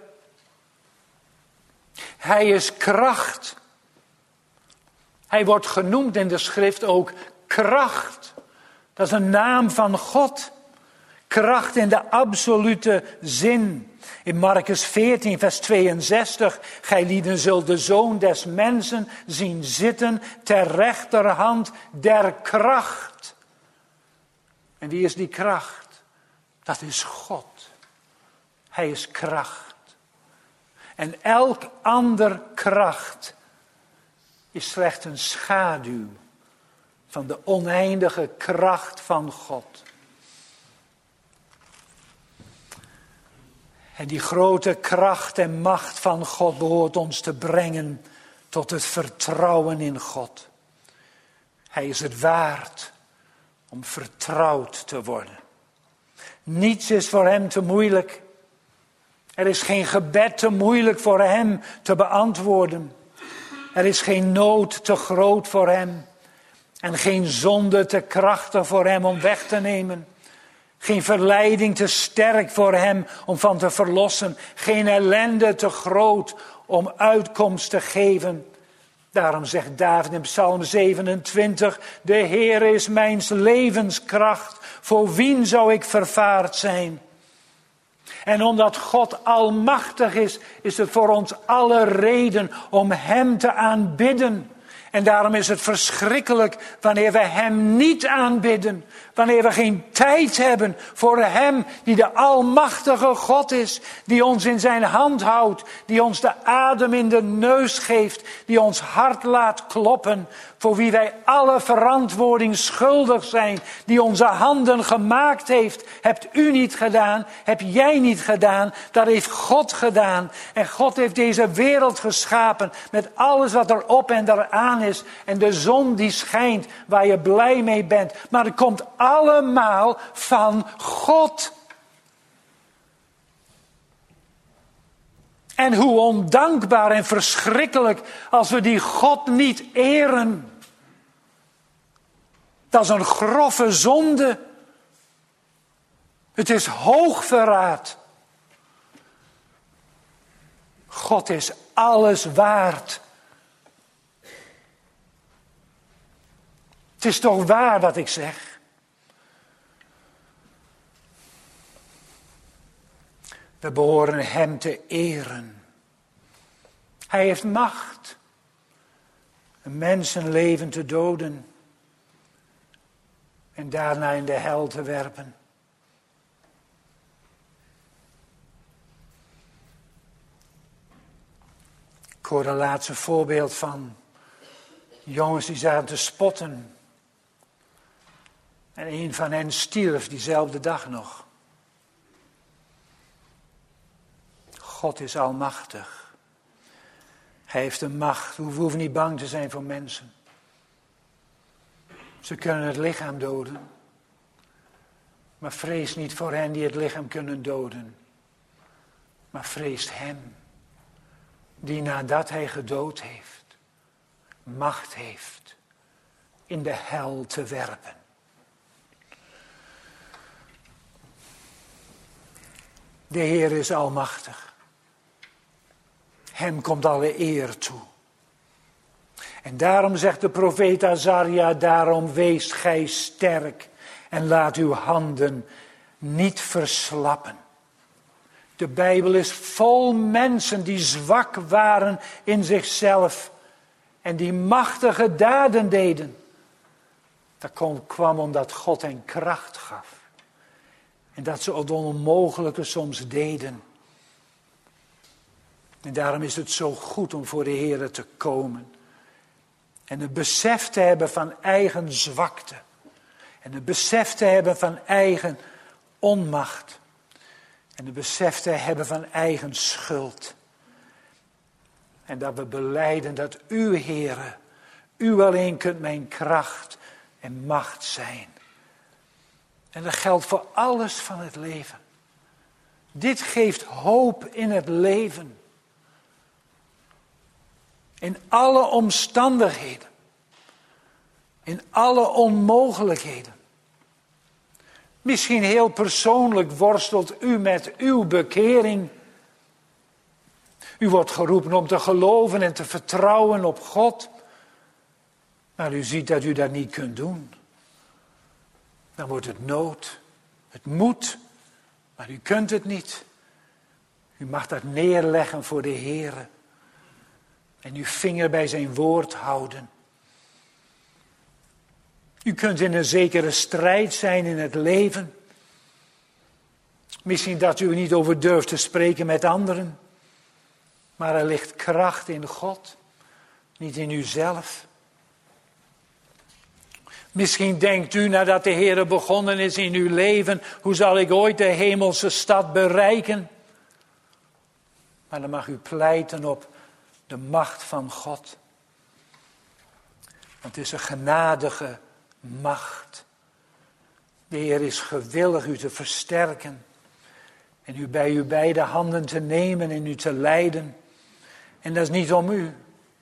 Hij is kracht. Hij wordt genoemd in de schrift ook kracht. Dat is een naam van God. Kracht in de absolute zin. In Marcus veertien vers tweeënzestig. Gijlieden zult de Zoon des mensen zien zitten ter rechterhand der kracht. En wie is die kracht? Dat is God. Hij is kracht. En elk ander kracht is slechts een schaduw van de oneindige kracht van God. En die grote kracht en macht van God behoort ons te brengen tot het vertrouwen in God. Hij is het waard om vertrouwd te worden. Niets is voor hem te moeilijk. Er is geen gebed te moeilijk voor hem te beantwoorden. Er is geen nood te groot voor hem. En geen zonde te krachtig voor hem om weg te nemen. Geen verleiding te sterk voor hem om van te verlossen. Geen ellende te groot om uitkomst te geven. Daarom zegt David in Psalm zevenentwintig. De Heer is mijn levenskracht. Voor wien zou ik vervaard zijn? En omdat God almachtig is, is het voor ons alle reden om hem te aanbidden. En daarom is het verschrikkelijk wanneer we hem niet aanbidden. Wanneer we geen tijd hebben voor hem die de almachtige God is. Die ons in zijn hand houdt. Die ons de adem in de neus geeft. Die ons hart laat kloppen. Voor wie wij alle verantwoording schuldig zijn. Die onze handen gemaakt heeft. Hebt u niet gedaan. Heb jij niet gedaan. Dat heeft God gedaan. En God heeft deze wereld geschapen. Met alles wat er op en eraan is. En de zon die schijnt waar je blij mee bent. Maar het komt allemaal van God. En hoe ondankbaar en verschrikkelijk als we die God niet eren. Dat is een grove zonde. Het is hoogverraad. God is alles waard. Het is toch waar wat ik zeg? We behoren hem te eren. Hij heeft macht. Een mensenleven te doden. En daarna in de hel te werpen. Ik hoorde een laatste voorbeeld van jongens die zaten te spotten. En een van hen stierf diezelfde dag nog. God is almachtig. Hij heeft de macht. We hoeven niet bang te zijn voor mensen. Ze kunnen het lichaam doden. Maar vrees niet voor hen die het lichaam kunnen doden. Maar vreest hem. Die nadat hij gedood heeft, macht heeft in de hel te werpen. De Heer is almachtig. Hem komt alle eer toe. En daarom zegt de profeet Azaria, daarom wees gij sterk en laat uw handen niet verslappen. De Bijbel is vol mensen die zwak waren in zichzelf en die machtige daden deden. Dat kwam omdat God hen kracht gaf. En dat ze het onmogelijke soms deden. En daarom is het zo goed om voor de Heer te komen. En het besef te hebben van eigen zwakte. En het besef te hebben van eigen onmacht. En het besef te hebben van eigen schuld. En dat we belijden dat u, Heere, u alleen kunt mijn kracht en macht zijn. En dat geldt voor alles van het leven. Dit geeft hoop in het leven. In alle omstandigheden. In alle onmogelijkheden. Misschien heel persoonlijk worstelt u met uw bekering. U wordt geroepen om te geloven en te vertrouwen op God. Maar u ziet dat u dat niet kunt doen. Dan wordt het nood. Het moet. Maar u kunt het niet. U mag dat neerleggen voor de Heere. En uw vinger bij zijn woord houden. U kunt in een zekere strijd zijn in het leven. Misschien dat u er niet over durft te spreken met anderen. Maar er ligt kracht in God. Niet in uzelf. Misschien denkt u nadat de Heer begonnen is in uw leven. Hoe zal ik ooit de hemelse stad bereiken? Maar dan mag u pleiten op de macht van God. Want het is een genadige macht. De Heer is gewillig u te versterken. En u bij uw beide handen te nemen en u te leiden. En dat is niet om u.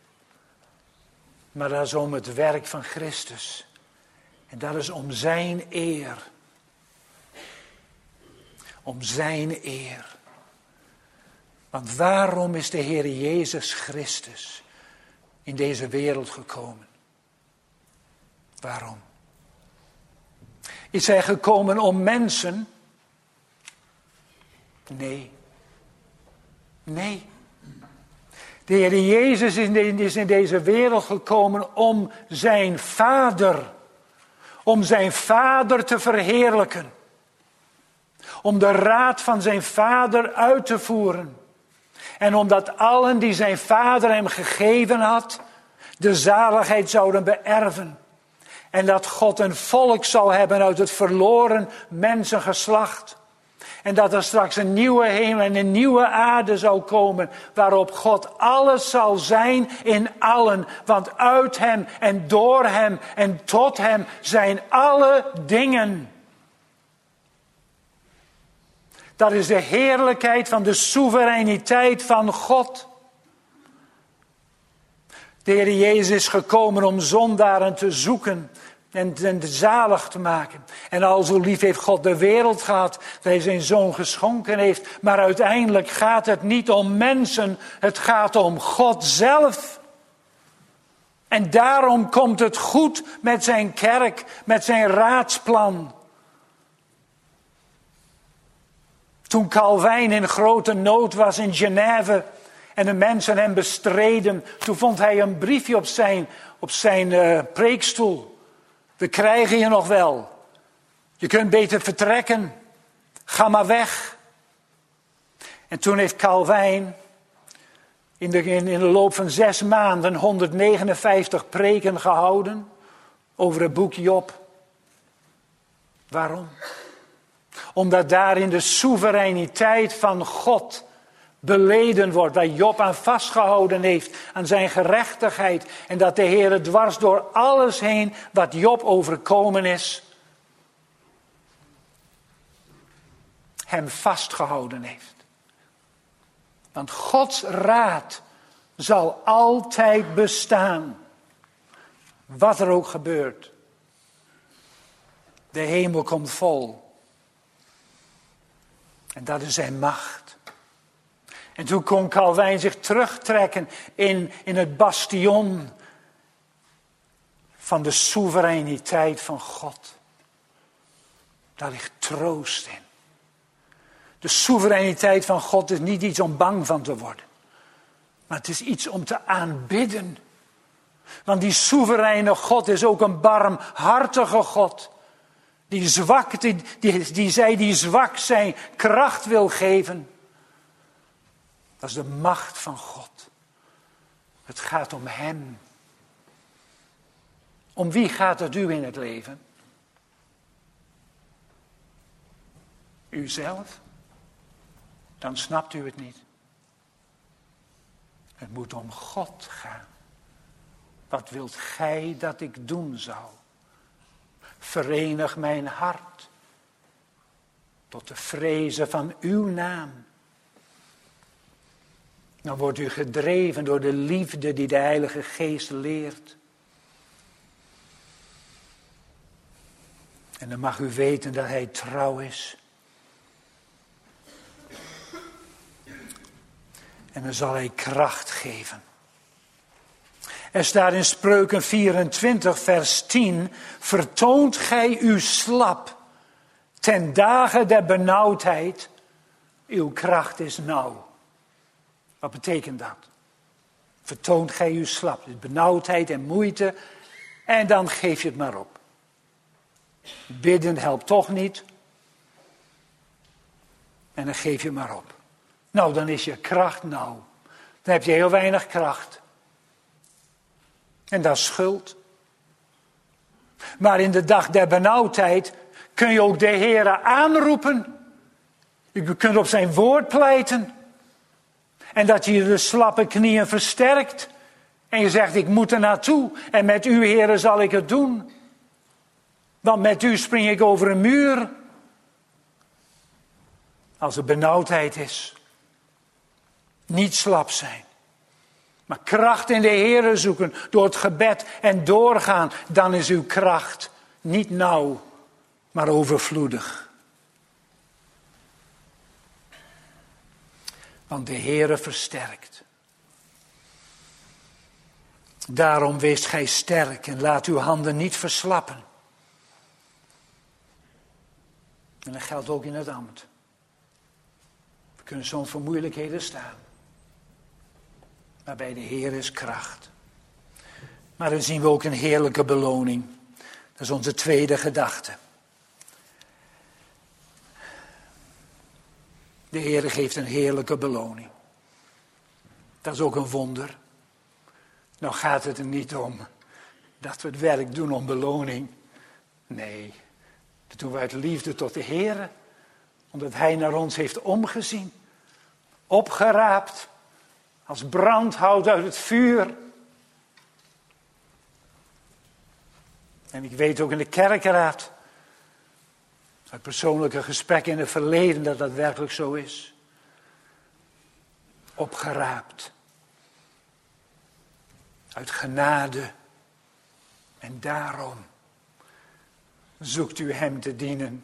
Maar dat is om het werk van Christus. En dat is om zijn eer. Om zijn eer. Want waarom is de Heer Jezus Christus in deze wereld gekomen? Waarom? Is hij gekomen om mensen? Nee. Nee. De Heer Jezus is in deze wereld gekomen om zijn Vader, om zijn Vader te verheerlijken. Om de raad van zijn Vader uit te voeren. En omdat allen die zijn Vader hem gegeven had, de zaligheid zouden beërven. En dat God een volk zal hebben uit het verloren mensengeslacht. En dat er straks een nieuwe hemel en een nieuwe aarde zou komen. Waarop God alles zal zijn in allen. Want uit hem en door hem en tot hem zijn alle dingen. Dat is de heerlijkheid van de soevereiniteit van God. De Heer Jezus is gekomen om zondaren te zoeken en te zalig te maken. En al zo lief heeft God de wereld gehad, dat hij zijn zoon geschonken heeft. Maar uiteindelijk gaat het niet om mensen, het gaat om God zelf. En daarom komt het goed met zijn kerk, met zijn raadsplan. Toen Calvijn in grote nood was in Genève en de mensen hem bestreden, toen vond hij een briefje op zijn, op zijn uh, preekstoel. We krijgen je nog wel. Je kunt beter vertrekken. Ga maar weg. En toen heeft Calvijn in de, in, in de loop van zes maanden honderdnegenenvijftig preken gehouden over het boek Job. Waarom? Omdat daarin de soevereiniteit van God beleden wordt, waar Job aan vastgehouden heeft, aan zijn gerechtigheid. En dat de Heer dwars door alles heen wat Job overkomen is, hem vastgehouden heeft. Want Gods raad zal altijd bestaan, wat er ook gebeurt. De hemel komt vol. En dat is zijn macht. En toen kon Calvijn zich terugtrekken in, in het bastion van de soevereiniteit van God. Daar ligt troost in. De soevereiniteit van God is niet iets om bang van te worden. Maar het is iets om te aanbidden. Want die soevereine God is ook een barmhartige God. Die zwak, die, die, die zij die zwak zijn, kracht wil geven. Dat is de macht van God. Het gaat om hem. Om wie gaat het u in het leven? Uzelf? Dan snapt u het niet. Het moet om God gaan. Wat wilt gij dat ik doen zou? Verenig mijn hart tot de vrezen van uw naam. Dan wordt u gedreven door de liefde die de Heilige Geest leert. En dan mag u weten dat hij trouw is. En dan zal hij kracht geven. Er staat in Spreuken vierentwintig vers tien. Vertoont gij u slap ten dagen der benauwdheid. Uw kracht is nauw. Wat betekent dat? Vertoont gij u slap. Dus benauwdheid en moeite. En dan geef je het maar op. Bidden helpt toch niet. En dan geef je het maar op. Nou, dan is je kracht nauw. Dan heb je heel weinig kracht. En dat is schuld. Maar in de dag der benauwdheid kun je ook de Heere aanroepen. Je kunt op zijn woord pleiten. En dat je de slappe knieën versterkt. En je zegt, ik moet er naartoe. En met u, Heere, zal ik het doen. Want met u spring ik over een muur. Als er benauwdheid is. Niet slap zijn. Maar kracht in de Heere zoeken door het gebed en doorgaan. Dan is uw kracht niet nauw, maar overvloedig. Want de Heere versterkt. Daarom wees gij sterk en laat uw handen niet verslappen. En dat geldt ook in het ambt. We kunnen soms voor moeilijkheden staan. Maar bij de Heer is kracht. Maar dan zien we ook een heerlijke beloning. Dat is onze tweede gedachte. De Heer geeft een heerlijke beloning. Dat is ook een wonder. Nou gaat het er niet om dat we het werk doen om beloning. Nee, dat doen we uit liefde tot de Heer. Omdat Hij naar ons heeft omgezien. Opgeraapt. Als brandhout uit het vuur. En ik weet ook in de kerkenraad. Uit persoonlijke gesprekken in het verleden dat dat werkelijk zo is. Opgeraapt. Uit genade. En daarom zoekt u hem te dienen.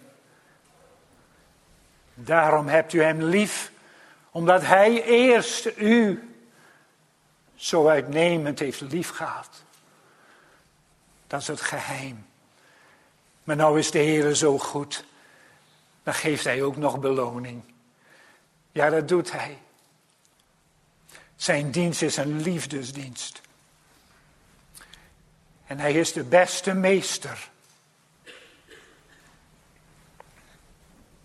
Daarom hebt u hem lief. Omdat hij eerst u zo uitnemend heeft liefgehad. Dat is het geheim. Maar nou is de Heer zo goed. Dan geeft hij ook nog beloning. Ja, dat doet hij. Zijn dienst is een liefdesdienst. En hij is de beste meester.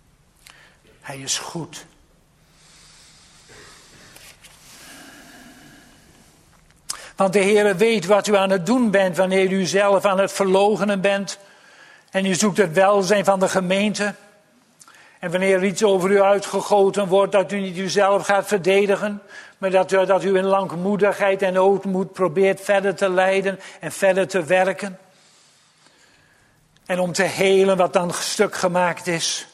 Hij is goed. Want de Heere weet wat u aan het doen bent wanneer u zelf aan het verloochenen bent. En u zoekt het welzijn van de gemeente. En wanneer er iets over u uitgegoten wordt, dat u niet uzelf gaat verdedigen. Maar dat u, dat u in langmoedigheid en ootmoed probeert verder te leiden en verder te werken. En om te helen wat dan stuk gemaakt is.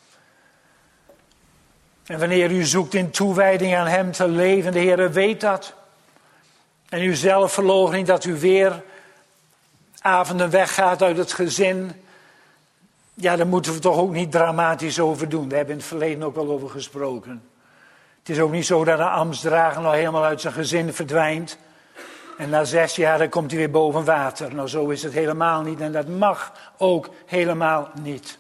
En wanneer u zoekt in toewijding aan hem te leven, de Heere weet dat. En u zelf verloochening dat u weer avonden weggaat uit het gezin. Ja, daar moeten we toch ook niet dramatisch over doen. Daar hebben we in het verleden ook wel over gesproken. Het is ook niet zo dat een ambtsdrager nou helemaal uit zijn gezin verdwijnt. En na zes jaar dan komt hij weer boven water. Nou, zo is het helemaal niet en dat mag ook helemaal niet.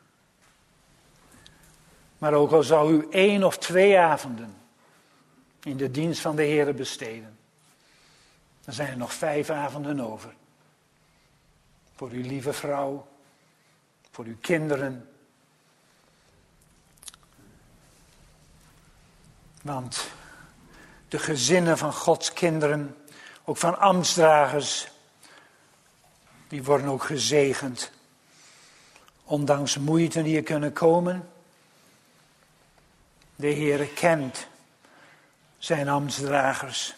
Maar ook al zou u één of twee avonden in de dienst van de Heere besteden, dan zijn er nog vijf avonden over. Voor uw lieve vrouw, voor uw kinderen. Want de gezinnen van Gods kinderen, ook van ambtsdragers, die worden ook gezegend. Ondanks moeite die er kunnen komen. De Heere kent zijn ambtsdragers.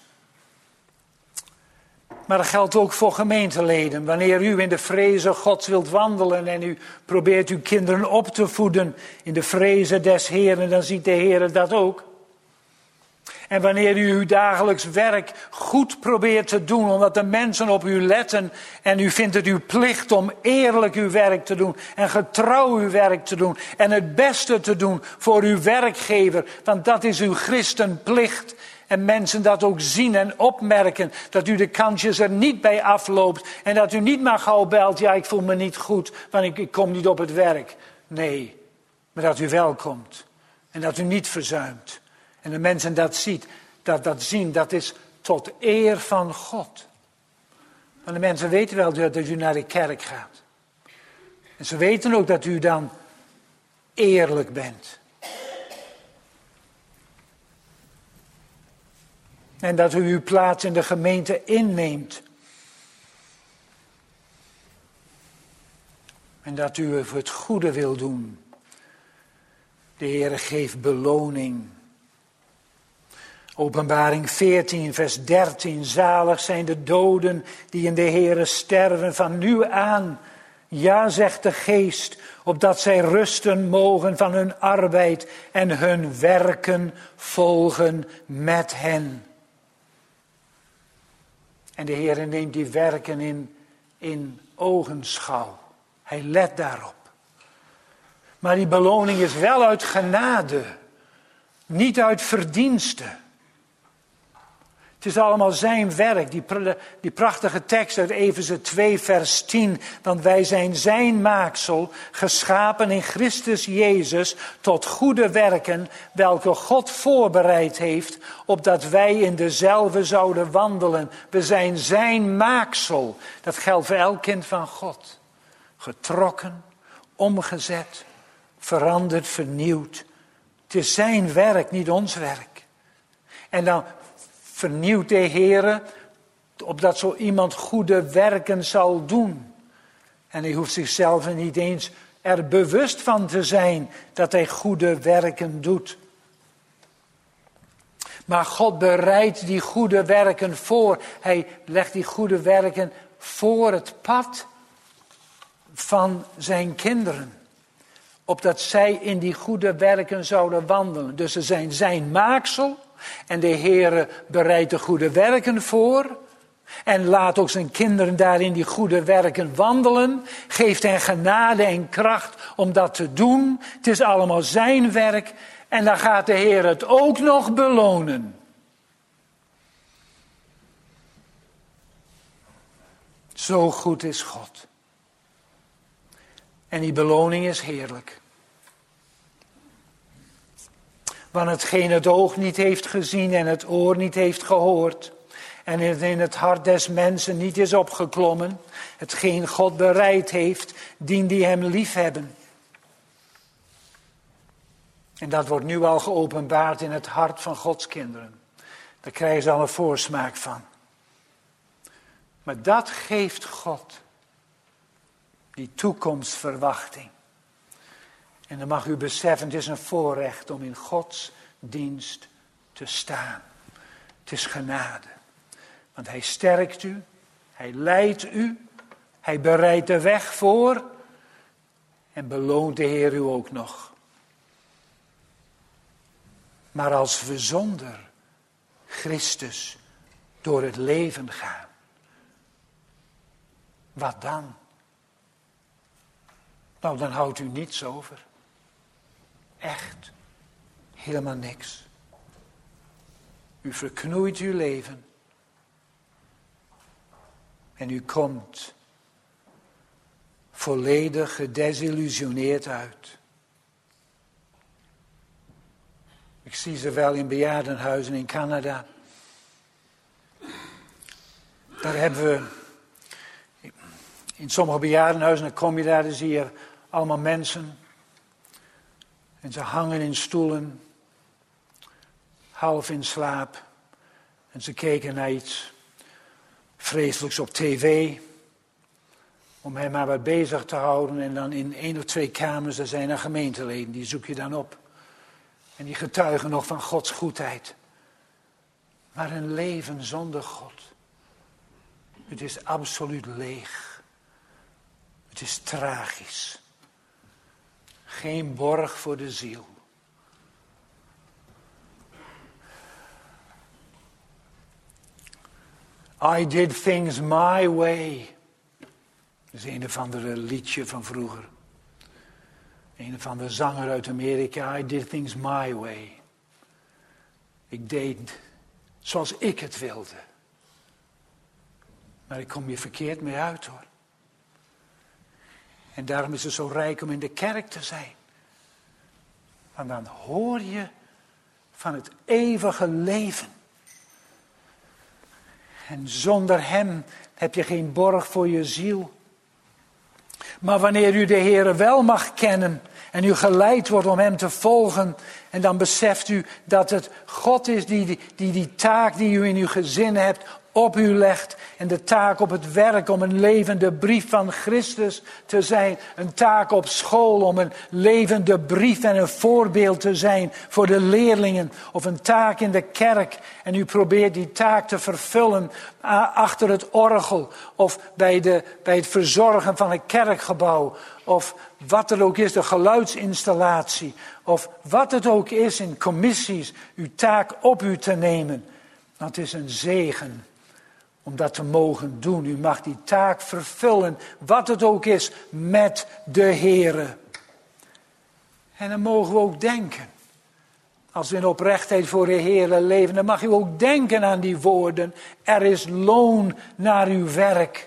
Maar dat geldt ook voor gemeenteleden. Wanneer u in de vrezen Gods wilt wandelen en u probeert uw kinderen op te voeden in de vrezen des Heeren, dan ziet de Heere dat ook. En wanneer u uw dagelijks werk goed probeert te doen, omdat de mensen op u letten en u vindt het uw plicht om eerlijk uw werk te doen en getrouw uw werk te doen en het beste te doen voor uw werkgever, want dat is uw christenplicht. En mensen dat ook zien en opmerken, dat u de kansjes er niet bij afloopt en dat u niet maar gauw belt, ja ik voel me niet goed, want ik, ik kom niet op het werk. Nee, maar dat u wel komt en dat u niet verzuimt. En de mensen dat ziet, dat, dat zien, dat is tot eer van God. Want de mensen weten wel dat u naar de kerk gaat. En ze weten ook dat u dan eerlijk bent. En dat u uw plaats in de gemeente inneemt. En dat u het goede wil doen. De Heere geeft beloning. Openbaring veertien, vers dertien. Zalig zijn de doden die in de Heere sterven van nu aan. Ja, zegt de Geest, opdat zij rusten mogen van hun arbeid en hun werken volgen met hen. En de Heere neemt die werken in, in ogenschouw. Hij let daarop. Maar die beloning is wel uit genade. Niet uit verdienste. Het is allemaal zijn werk. Die, die prachtige tekst uit Efeze twee vers tien. Want wij zijn zijn maaksel, geschapen in Christus Jezus tot goede werken, welke God voorbereid heeft, opdat wij in dezelfde zouden wandelen. We zijn zijn maaksel. Dat geldt voor elk kind van God. Getrokken, omgezet, veranderd, vernieuwd. Het is zijn werk, niet ons werk. En dan vernieuwt de Heere, opdat zo iemand goede werken zal doen. En hij hoeft zichzelf er niet eens er bewust van te zijn dat hij goede werken doet. Maar God bereidt die goede werken voor. Hij legt die goede werken voor het pad van zijn kinderen. Opdat zij in die goede werken zouden wandelen. Dus ze zijn zijn maaksel. En de Heere bereidt de goede werken voor. En laat ook zijn kinderen daarin die goede werken wandelen. Geeft hen genade en kracht om dat te doen. Het is allemaal zijn werk. En dan gaat de Heer het ook nog belonen. Zo goed is God. En die beloning is heerlijk. Want hetgeen het oog niet heeft gezien en het oor niet heeft gehoord. En het in het hart des mensen niet is opgeklommen. Hetgeen God bereid heeft, dien die hem lief hebben. En dat wordt nu al geopenbaard in het hart van Gods kinderen. Daar krijgen ze al een voorsmaak van. Maar dat geeft God. Die toekomstverwachting. En dan mag u beseffen, het is een voorrecht om in Gods dienst te staan. Het is genade. Want hij sterkt u, hij leidt u, hij bereidt de weg voor en beloont de Heer u ook nog. Maar als we zonder Christus door het leven gaan, wat dan? Nou, dan houdt u niets over. Echt. Helemaal niks. U verknoeit uw leven. En u komt volledig gedesillusioneerd uit. Ik zie ze wel in bejaardenhuizen in Canada. Daar hebben we, in sommige bejaardenhuizen, dan kom je daar, dan zie je allemaal mensen. En ze hangen in stoelen, half in slaap. En ze keken naar iets vreselijks op tv. Om hem maar wat bezig te houden. En dan in één of twee kamers, daar zijn er gemeenteleden, die zoek je dan op. En die getuigen nog van Gods goedheid. Maar een leven zonder God. Het is absoluut leeg. Het is tragisch. Geen borg voor de ziel. I did things my way. Dat is een of andere liedje van vroeger. Een of andere zanger uit Amerika. I did things my way. Ik deed zoals ik het wilde. Maar ik kom hier verkeerd mee uit hoor. En daarom is het zo rijk om in de kerk te zijn. Want dan hoor je van het eeuwige leven. En zonder hem heb je geen borg voor je ziel. Maar wanneer u de Heere wel mag kennen en u geleid wordt om hem te volgen, en dan beseft u dat het God is die die, die die taak die u in uw gezin hebt op u legt. En de taak op het werk om een levende brief van Christus te zijn. Een taak op school om een levende brief en een voorbeeld te zijn voor de leerlingen. Of een taak in de kerk. En u probeert die taak te vervullen achter het orgel. Of bij, de, bij het verzorgen van een kerkgebouw. Of wat er ook is, de geluidsinstallatie. Of wat het ook is in commissies. Uw taak op u te nemen. Dat is een zegen. Om dat te mogen doen. U mag die taak vervullen. Wat het ook is. Met de Heere. En dan mogen we ook denken. Als we in oprechtheid voor de Heere leven. Dan mag u ook denken aan die woorden. Er is loon naar uw werk.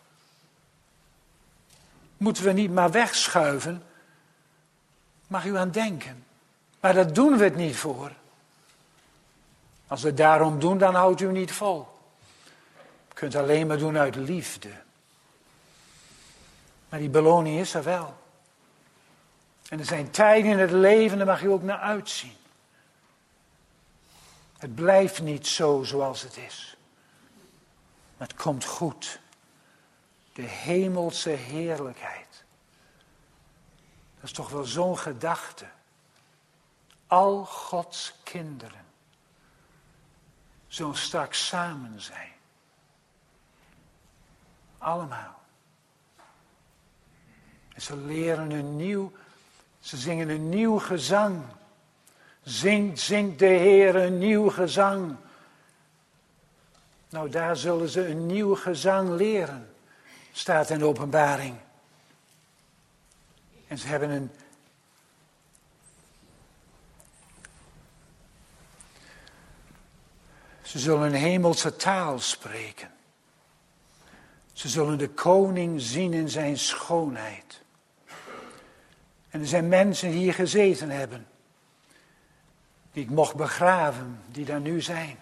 Moeten we niet maar wegschuiven. Mag u aan denken. Maar daar doen we het niet voor. Als we het daarom doen, dan houdt u niet vol. Je kunt het alleen maar doen uit liefde. Maar die beloning is er wel. En er zijn tijden in het leven, daar mag je ook naar uitzien. Het blijft niet zo zoals het is. Maar het komt goed. De hemelse heerlijkheid. Dat is toch wel zo'n gedachte. Al Gods kinderen. Zullen straks samen zijn. Allemaal. En ze leren een nieuw, ze zingen een nieuw gezang. Zingt, zingt de Heer een nieuw gezang. Nou, daar zullen ze een nieuw gezang leren. Staat in de Openbaring. En ze hebben een... Ze zullen een hemelse taal spreken. Ze zullen de koning zien in zijn schoonheid. En er zijn mensen die hier gezeten hebben. Die ik mocht begraven, die daar nu zijn.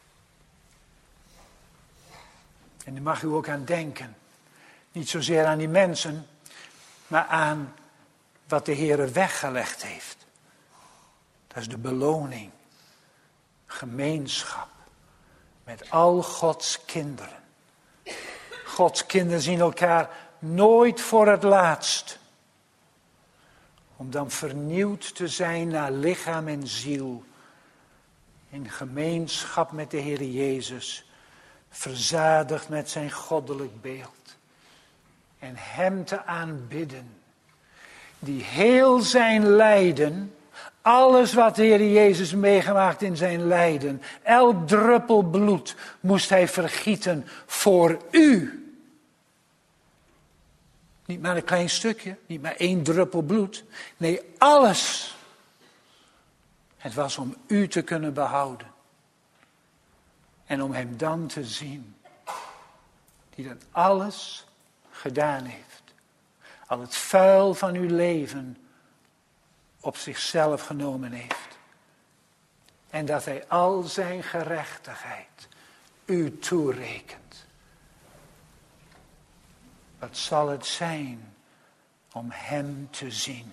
En daar mag u ook aan denken. Niet zozeer aan die mensen, maar aan wat de Heere weggelegd heeft. Dat is de beloning. Gemeenschap met al Gods kinderen. Gods kinderen zien elkaar nooit voor het laatst. Om dan vernieuwd te zijn naar lichaam en ziel. In gemeenschap met de Heer Jezus. Verzadigd met zijn goddelijk beeld. En hem te aanbidden. Die heel zijn lijden, alles wat de Heer Jezus meegemaakt in zijn lijden, elk druppel bloed moest hij vergieten voor u. Niet maar een klein stukje, niet maar één druppel bloed. Nee, alles. Het was om u te kunnen behouden. En om hem dan te zien. Die dat alles gedaan heeft. Al het vuil van uw leven op zichzelf genomen heeft. En dat hij al zijn gerechtigheid u toerekent. Wat zal het zijn om hem te zien?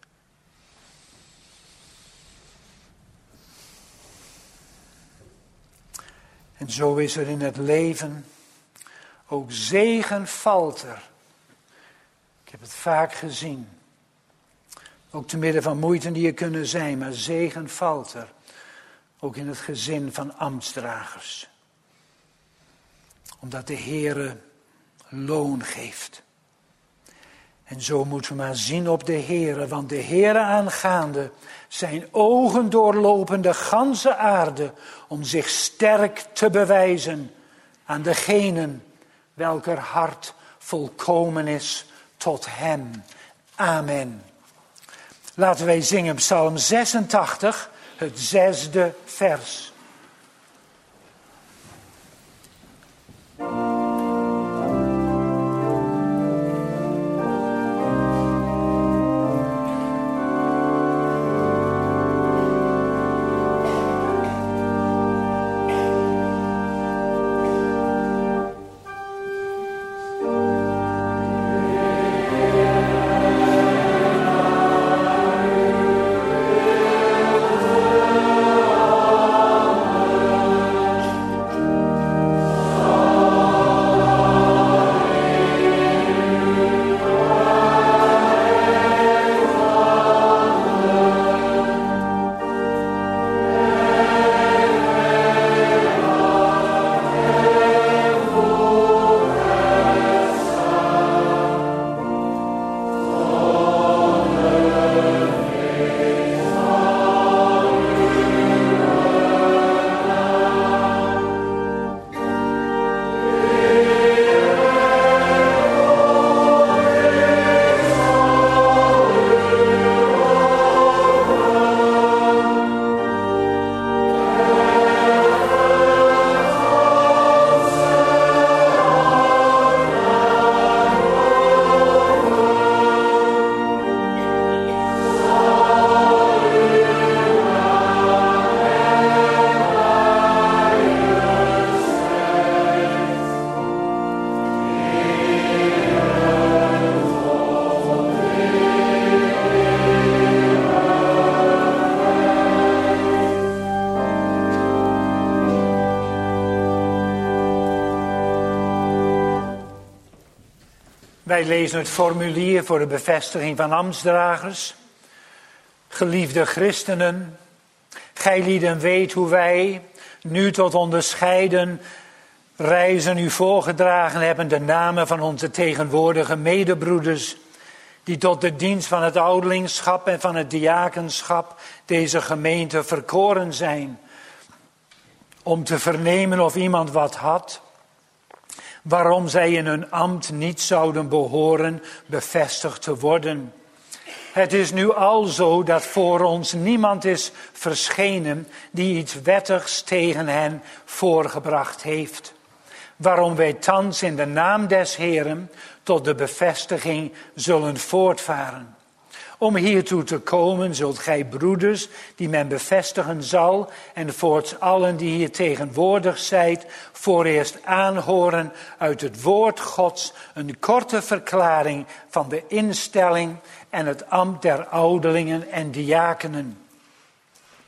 En zo is er in het leven ook zegen valt er. Ik heb het vaak gezien. Ook te midden van moeiten die er kunnen zijn, maar zegen valt er. Ook in het gezin van ambtsdragers. Omdat de Heere loon geeft. En zo moeten we maar zien op de Heere, want de Heere aangaande zijn ogen doorlopen de ganse aarde om zich sterk te bewijzen aan degenen welker hart volkomen is tot hem. Amen. Laten wij zingen Psalm zesentachtig, het zesde vers. Wij lezen het formulier voor de bevestiging van ambtsdragers. Geliefde christenen, gijlieden weet hoe wij nu tot onderscheiden reizen u voorgedragen hebben de namen van onze tegenwoordige medebroeders, die tot de dienst van het ouderlingschap en van het diakenschap deze gemeente verkoren zijn, om te vernemen of iemand wat had, waarom zij in hun ambt niet zouden behoren bevestigd te worden. Het is nu al zo dat voor ons niemand is verschenen die iets wettigs tegen hen voorgebracht heeft. Waarom wij thans in de naam des Heeren tot de bevestiging zullen voortvaren. Om hiertoe te komen zult gij broeders, die men bevestigen zal, en voorts allen die hier tegenwoordig zijt, vooreerst aanhoren uit het woord Gods een korte verklaring van de instelling en het ambt der ouderlingen en diakenen.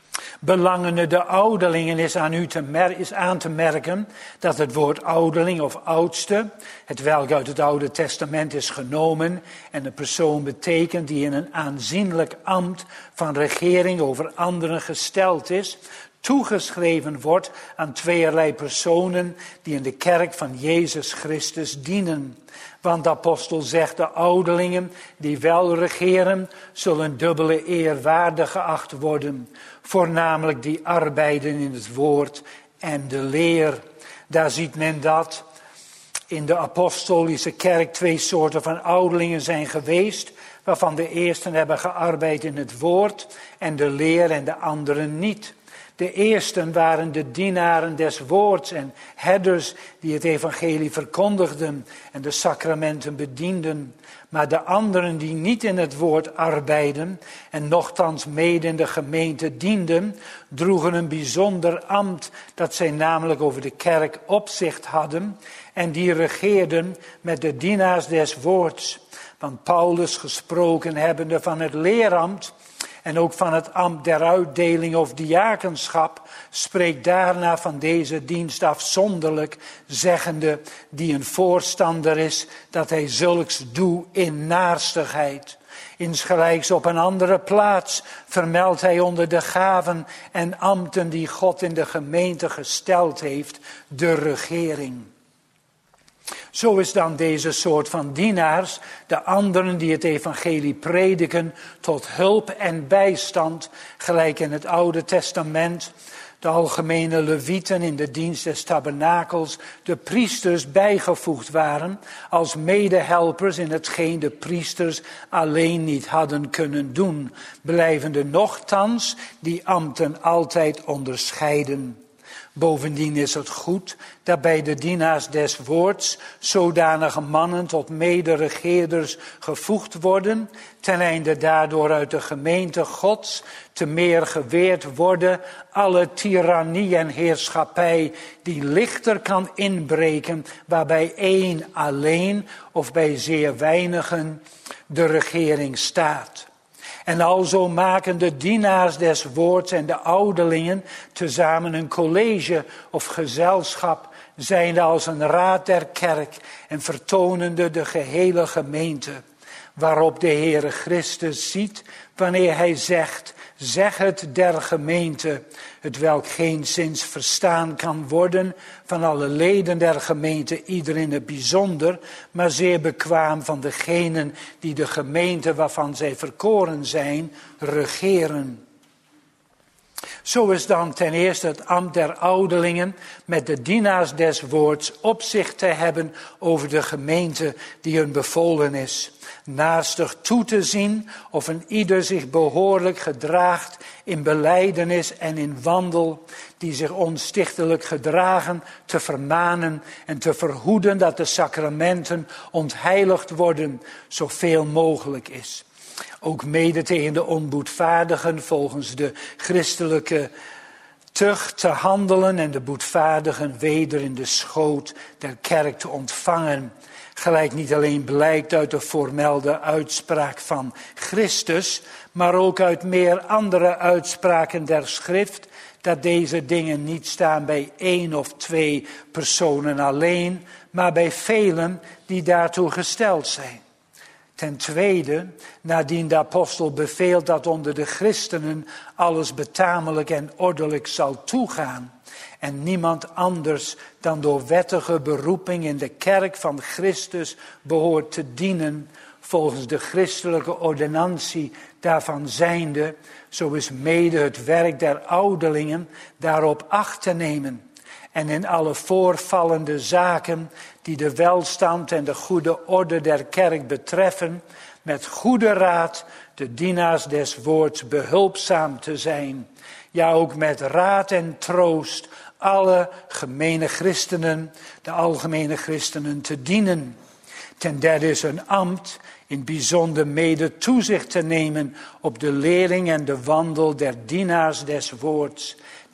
Belangende de ouderlingen is aan, u te mer- is aan te merken dat het woord ouderling of oudste, het welk uit het Oude Testament is genomen en een persoon betekent die in een aanzienlijk ambt van regering over anderen gesteld is, toegeschreven wordt aan tweeërlei personen die in de kerk van Jezus Christus dienen. Want de apostel zegt, de ouderlingen die wel regeren, zullen dubbele eer waardig geacht worden. Voornamelijk die arbeiden in het woord en de leer. Daar ziet men dat in de apostolische kerk twee soorten van ouderlingen zijn geweest, waarvan de eersten hebben gearbeid in het woord en de leer en de anderen niet. De eersten waren de dienaren des woords en herders die het evangelie verkondigden en de sacramenten bedienden. Maar de anderen die niet in het woord arbeiden en nochtans mede in de gemeente dienden, droegen een bijzonder ambt dat zij namelijk over de kerk opzicht hadden en die regeerden met de dienaars des woords. Want Paulus, gesproken hebbende van het leerambt en ook van het ambt der uitdeling of diakenschap, spreekt daarna van deze dienst afzonderlijk, zeggende, die een voorstander is, dat hij zulks doe in naarstigheid. Insgelijks op een andere plaats vermeldt hij onder de gaven en ambten die God in de gemeente gesteld heeft, de regering. Zo is dan deze soort van dienaars, de anderen die het evangelie prediken, tot hulp en bijstand, gelijk in het Oude Testament, de algemene levieten in de dienst des tabernakels, de priesters bijgevoegd waren, als medehelpers in hetgeen de priesters alleen niet hadden kunnen doen, blijvende nochtans die ambten altijd onderscheiden. Bovendien is het goed dat bij de dienaars des woords zodanige mannen tot mederegeerders gevoegd worden, ten einde daardoor uit de gemeente Gods te meer geweerd worden alle tirannie en heerschappij die lichter kan inbreken, waarbij één alleen of bij zeer weinigen de regering staat. En alzo maken de dienaars des woords en de ouderlingen tezamen een college of gezelschap, zijnde als een raad der kerk en vertonende de gehele gemeente, waarop de Heere Christus ziet wanneer hij zegt, zeg het der gemeente, het welk geenszins verstaan kan worden van alle leden der gemeente, ieder in het bijzonder, maar zeer bekwaam van degenen die de gemeente waarvan zij verkoren zijn, regeren. Zo is dan ten eerste het ambt der ouderlingen met de dienaars des woords opzicht te hebben over de gemeente die hun bevolen is. Naastig toe te zien of een ieder zich behoorlijk gedraagt in belijdenis en in wandel, die zich onstichtelijk gedragen, te vermanen en te verhoeden dat de sacramenten ontheiligd worden, zoveel mogelijk is. Ook mede tegen de onboedvaardigen volgens de christelijke tucht te handelen en de boetvaardigen weder in de schoot der kerk te ontvangen. Gelijk niet alleen blijkt uit de voormelde uitspraak van Christus, maar ook uit meer andere uitspraken der schrift, dat deze dingen niet staan bij één of twee personen alleen, maar bij velen die daartoe gesteld zijn. Ten tweede, nadien de apostel beveelt dat onder de christenen alles betamelijk en ordelijk zal toegaan en niemand anders dan door wettige beroeping in de kerk van Christus behoort te dienen, volgens de christelijke ordonnantie daarvan zijnde, zo is mede het werk der ouderlingen daarop acht te nemen en in alle voorvallende zaken die de welstand en de goede orde der kerk betreffen, met goede raad de dienaars des woords behulpzaam te zijn. Ja, ook met raad en troost alle gemene christenen, de algemene christenen te dienen. Ten derde is een ambt in bijzonder mede toezicht te nemen op de lering en de wandel der dienaars des woords,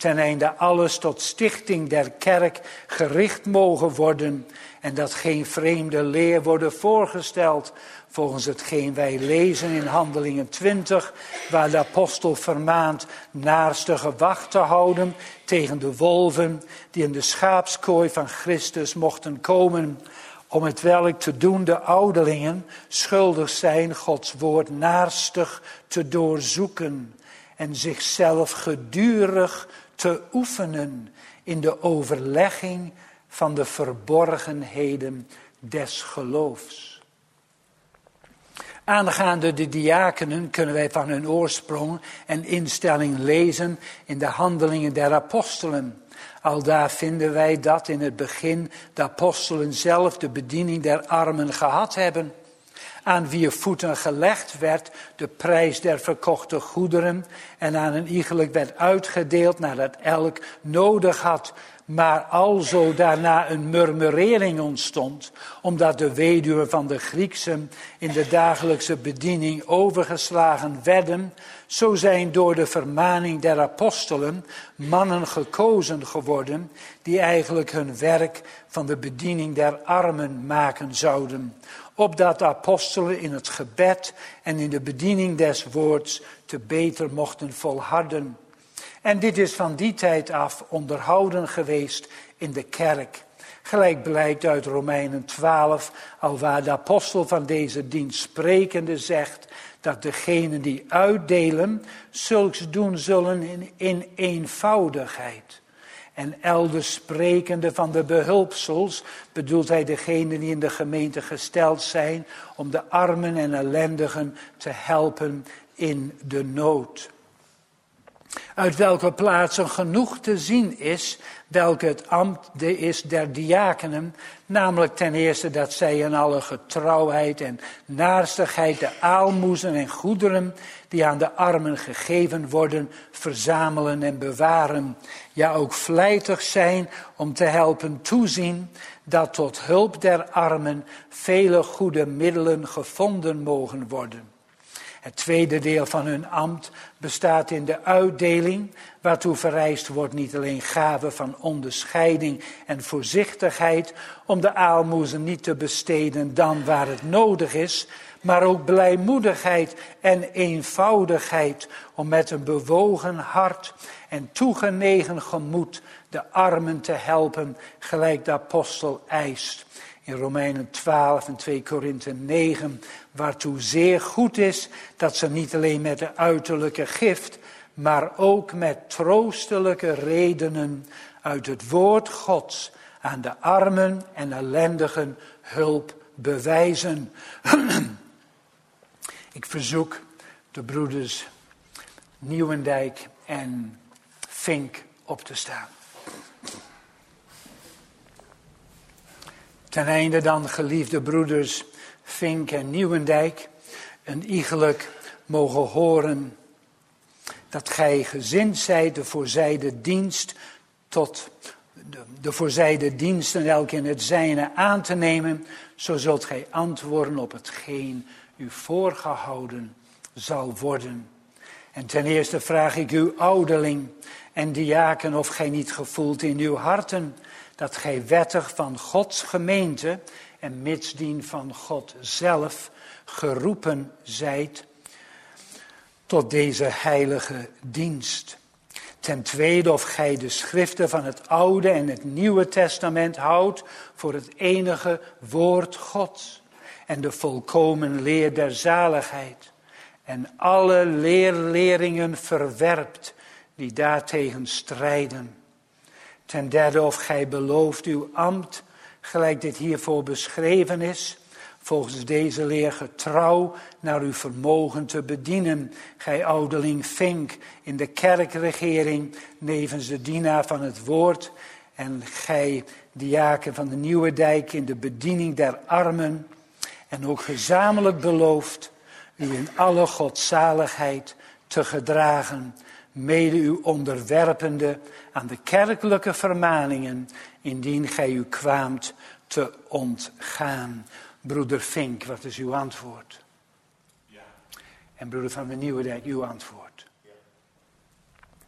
ten einde alles tot stichting der kerk gericht mogen worden en dat geen vreemde leer worden voorgesteld, volgens hetgeen wij lezen in Handelingen twintig, waar de apostel vermaant naarstige wacht te houden tegen de wolven die in de schaapskooi van Christus mochten komen, om het welk te doen de ouderlingen schuldig zijn Gods woord naarstig te doorzoeken en zichzelf gedurig te oefenen in de overlegging van de verborgenheden des geloofs. Aangaande de diakenen kunnen wij van hun oorsprong en instelling lezen in de Handelingen der Apostelen. Aldaar vinden wij dat in het begin de apostelen zelf de bediening der armen gehad hebben, aan wier voeten gelegd werd de prijs der verkochte goederen en aan een iegelijk werd uitgedeeld nadat elk nodig had. Maar alzo daarna een murmurering ontstond, omdat de weduwen van de Grieksen in de dagelijkse bediening overgeslagen werden, zo zijn door de vermaning der apostelen mannen gekozen geworden, die eigenlijk hun werk van de bediening der armen maken zouden, opdat de apostelen in het gebed en in de bediening des woords te beter mochten volharden. En dit is van die tijd af onderhouden geweest in de kerk. Gelijk blijkt uit Romeinen twaalf, alwaar de apostel van deze dienst sprekende zegt dat degenen die uitdelen zulks doen zullen in, in eenvoudigheid. En elders sprekende van de behulpsels bedoelt hij degenen die in de gemeente gesteld zijn om de armen en ellendigen te helpen in de nood. Uit welke plaatsen genoeg te zien is welke het ambt is der diakenen, namelijk ten eerste dat zij in alle getrouwheid en naarstigheid de aalmoezen en goederen die aan de armen gegeven worden, verzamelen en bewaren. Ja, ook vlijtig zijn om te helpen toezien dat tot hulp der armen vele goede middelen gevonden mogen worden. Het tweede deel van hun ambt bestaat in de uitdeling, waartoe vereist wordt niet alleen gave van onderscheiding en voorzichtigheid om de aalmoezen niet te besteden dan waar het nodig is, maar ook blijmoedigheid en eenvoudigheid om met een bewogen hart en toegenegen gemoed de armen te helpen, gelijk de apostel eist. In Romeinen twaalf en twee Korinthe negen, waartoe zeer goed is dat ze niet alleen met de uiterlijke gift, maar ook met troostelijke redenen uit het woord Gods aan de armen en ellendigen hulp bewijzen. Ik verzoek de broeders Nieuwendijk en Vink op te staan. Ten einde dan, geliefde broeders Vink en Nieuwendijk, een iegelijk mogen horen dat gij gezind zijt de voorzijde dienst tot de, de voorzijde diensten elk in het zijne aan te nemen, zo zult gij antwoorden op hetgeen u voorgehouden zal worden. En ten eerste vraag ik uw ouderling en diaken of gij niet gevoelt in uw harten dat gij wettig van Gods gemeente en mitsdien van God zelf geroepen zijt tot deze heilige dienst. Ten tweede of gij de schriften van het Oude en het Nieuwe Testament houdt voor het enige woord Gods en de volkomen leer der zaligheid en alle leerleringen verwerpt die daartegen strijden. Ten derde of gij belooft uw ambt, gelijk dit hiervoor beschreven is, volgens deze leer getrouw naar uw vermogen te bedienen, gij ouderling Vink in de kerkregering, nevens de dienaar van het woord, en gij diaken van de Nieuwendijk in de bediening der armen, en ook gezamenlijk belooft u in alle godzaligheid te gedragen, mede u onderwerpende aan de kerkelijke vermaningen, indien gij u kwaamt te ontgaan. Broeder Vink, wat is uw antwoord? Ja. En broeder van de Nieuwendijk, uw antwoord? Ja.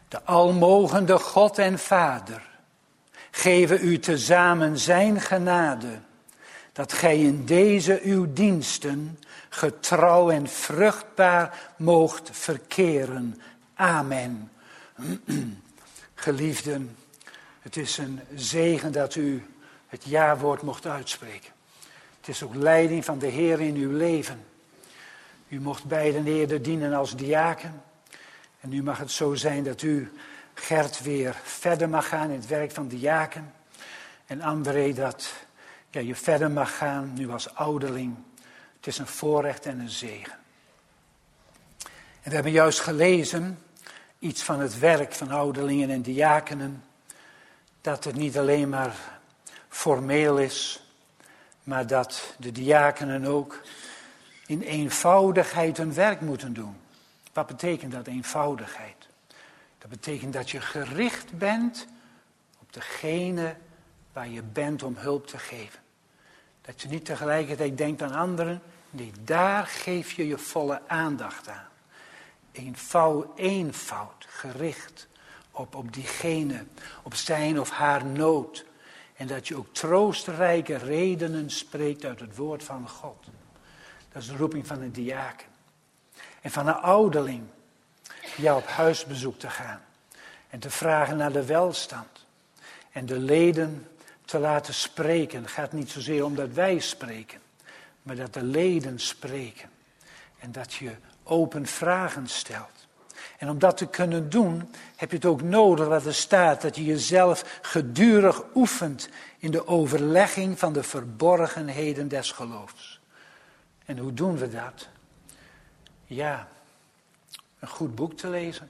De almogende God en Vader geven u tezamen zijn genade, dat gij in deze uw diensten getrouw en vruchtbaar moogt verkeren. Amen. Geliefden, het is een zegen dat u het ja-woord mocht uitspreken. Het is ook leiding van de Heer in uw leven. U mocht beiden eerder dienen als diaken. En nu mag het zo zijn dat u, Gert, weer verder mag gaan in het werk van diaken. En André, dat ja, je verder mag gaan, nu als ouderling. Het is een voorrecht en een zegen. En we hebben juist gelezen iets van het werk van ouderlingen en diakenen. Dat het niet alleen maar formeel is, maar dat de diakenen ook in eenvoudigheid hun werk moeten doen. Wat betekent dat, eenvoudigheid? Dat betekent dat je gericht bent op degene waar je bent om hulp te geven. Dat je niet tegelijkertijd denkt aan anderen. Nee, daar geef je je volle aandacht aan. Eenvoud, eenvoud, gericht op, op diegene, op zijn of haar nood. En dat je ook troostrijke redenen spreekt uit het woord van God. Dat is de roeping van een diaken. En van een ouderling, ja, op huisbezoek te gaan. En te vragen naar de welstand. En de leden te laten spreken. Het gaat niet zozeer om dat wij spreken, maar dat de leden spreken. En dat je open vragen stelt. En om dat te kunnen doen, heb je het ook nodig wat er staat, dat je jezelf gedurig oefent in de overlegging van de verborgenheden des geloofs. En hoe doen we dat? Ja, een goed boek te lezen.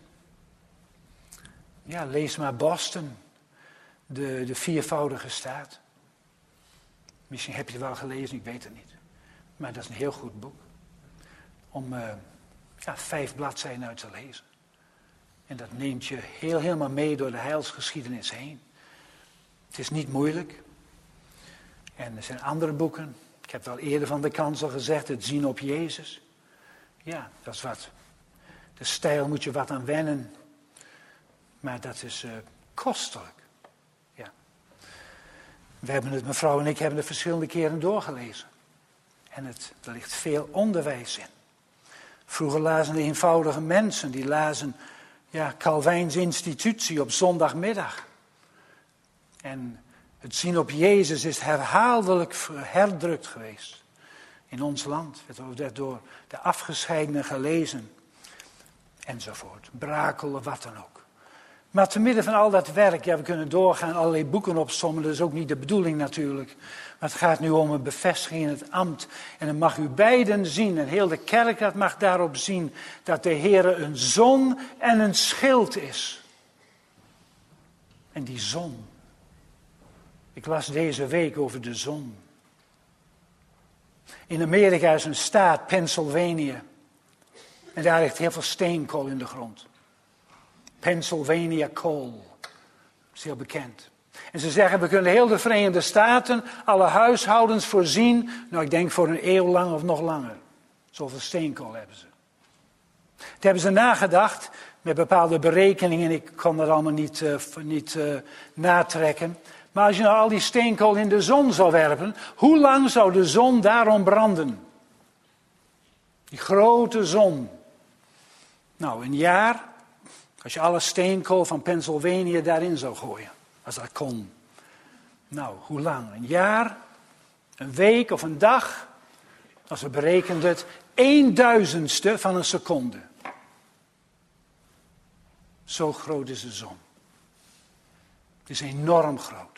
Ja, lees maar Boston, de, de viervoudige staat. Misschien heb je het wel gelezen, ik weet het niet. Maar dat is een heel goed boek. Om uh, ja, vijf bladzijden uit te lezen. En dat neemt je heel helemaal mee door de heilsgeschiedenis heen. Het is niet moeilijk. En er zijn andere boeken. Ik heb wel eerder van de kansel gezegd, het zien op Jezus. Ja, dat is wat. De stijl moet je wat aan wennen. Maar dat is uh, kostelijk. Ja. We hebben het, mevrouw en ik hebben het verschillende keren doorgelezen. En het, er ligt veel onderwijs in. Vroeger lazen de eenvoudige mensen, die lazen ja, Calwijns institutie op zondagmiddag. En het zien op Jezus is herhaaldelijk herdrukt geweest. In ons land werd door de afgescheidenen gelezen. Enzovoort. Brakel of wat dan ook. Maar te midden van al dat werk, ja, we kunnen doorgaan, allerlei boeken opsommen. Dat is ook niet de bedoeling natuurlijk. Maar het gaat nu om een bevestiging in het ambt. En dan mag u beiden zien, en heel de kerk dat mag daarop zien, dat de Heere een zon en een schild is. En die zon. Ik las deze week over de zon. In Amerika is een staat, Pennsylvania. En daar ligt heel veel steenkool in de grond. Pennsylvania coal. Dat is heel bekend. En ze zeggen, we kunnen heel de Verenigde Staten, alle huishoudens voorzien. Nou, ik denk voor een eeuw lang of nog langer. Zoveel steenkool hebben ze. Toen hebben ze nagedacht, met bepaalde berekeningen. Ik kon dat allemaal niet, uh, niet uh, natrekken. Maar als je nou al die steenkool in de zon zou werpen, hoe lang zou de zon daarom branden? Die grote zon. Nou, een jaar, als je alle steenkool van Pennsylvania daarin zou gooien. Als dat kon. Nou, hoe lang? Een jaar, een week of een dag? Als we berekenden het, een duizendste van een seconde. Zo groot is de zon. Het is enorm groot.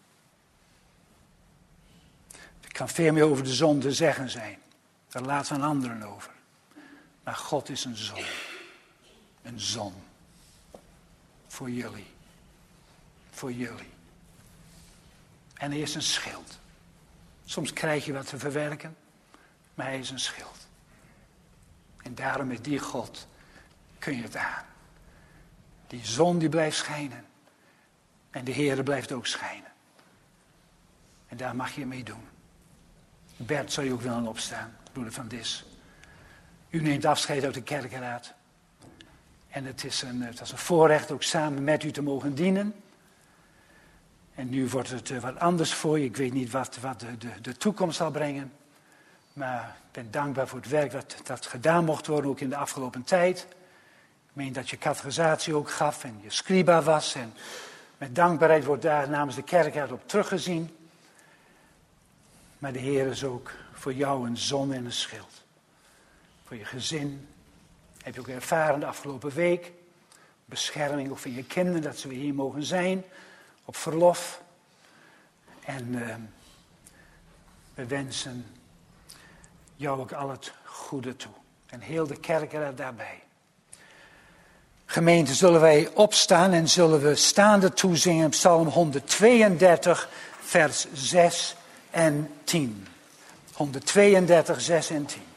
Er kan veel meer over de zon te zeggen zijn. Daar laten we aan anderen over. Maar God is een zon. Een zon. Voor jullie. Voor jullie. En hij is een schild. Soms krijg je wat te verwerken. Maar hij is een schild. En daarom met die God kun je het aan. Die zon die blijft schijnen. En de Heere blijft ook schijnen. En daar mag je mee doen. Bert, zou je ook willen opstaan, broeder van Dis. U neemt afscheid uit de kerkenraad. En het is een, het was een voorrecht ook samen met u te mogen dienen. En nu wordt het uh, wat anders voor je. Ik weet niet wat, wat de, de, de toekomst zal brengen. Maar ik ben dankbaar voor het werk dat, dat gedaan mocht worden, ook in de afgelopen tijd. Ik meen dat je catechisatie ook gaf en je scriba was. En met dankbaarheid wordt daar namens de kerk op teruggezien. Maar de Heer is ook voor jou een zon en een schild. Voor je gezin. Heb je ook ervaren de afgelopen week. Bescherming ook van je kinderen, dat ze weer hier mogen zijn. Op verlof. En uh, we wensen jou ook al het goede toe. En heel de kerk er daarbij. Gemeente, zullen wij opstaan en zullen we staande toezingen Psalm honderdtweeëndertig, vers zes en tien. honderdtweeëndertig, zes en tien.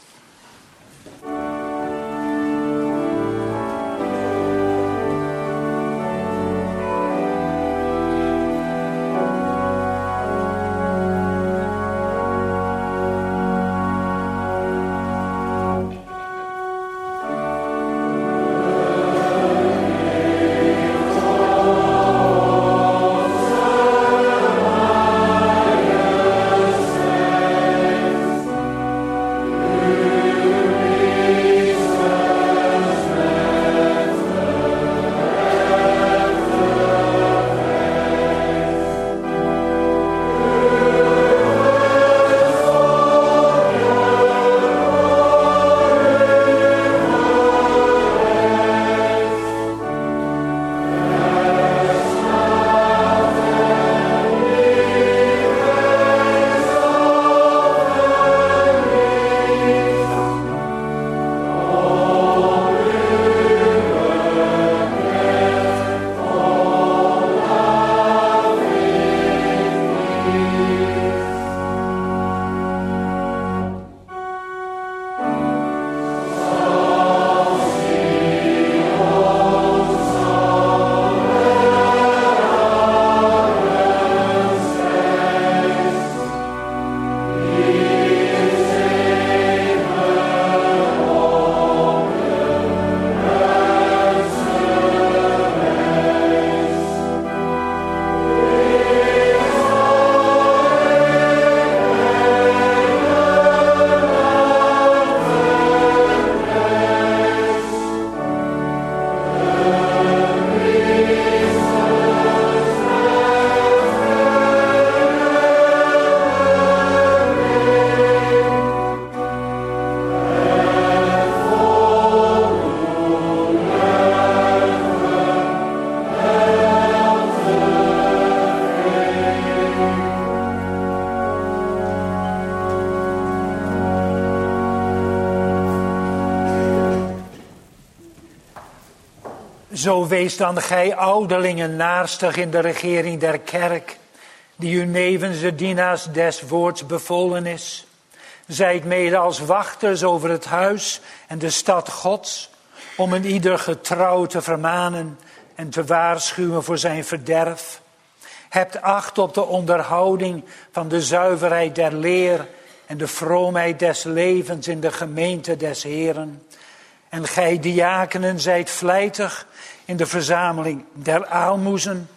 Zo wees dan gij ouderlingen naarstig in de regering der kerk, die u nevens de dienaars des woords bevolen is. Zijt mede als wachters over het huis en de stad Gods, om een ieder getrouw te vermanen en te waarschuwen voor zijn verderf. Hebt acht op de onderhouding van de zuiverheid der leer en de vroomheid des levens in de gemeente des Heeren. En gij diakenen zijt vlijtig in de verzameling der aalmoezen,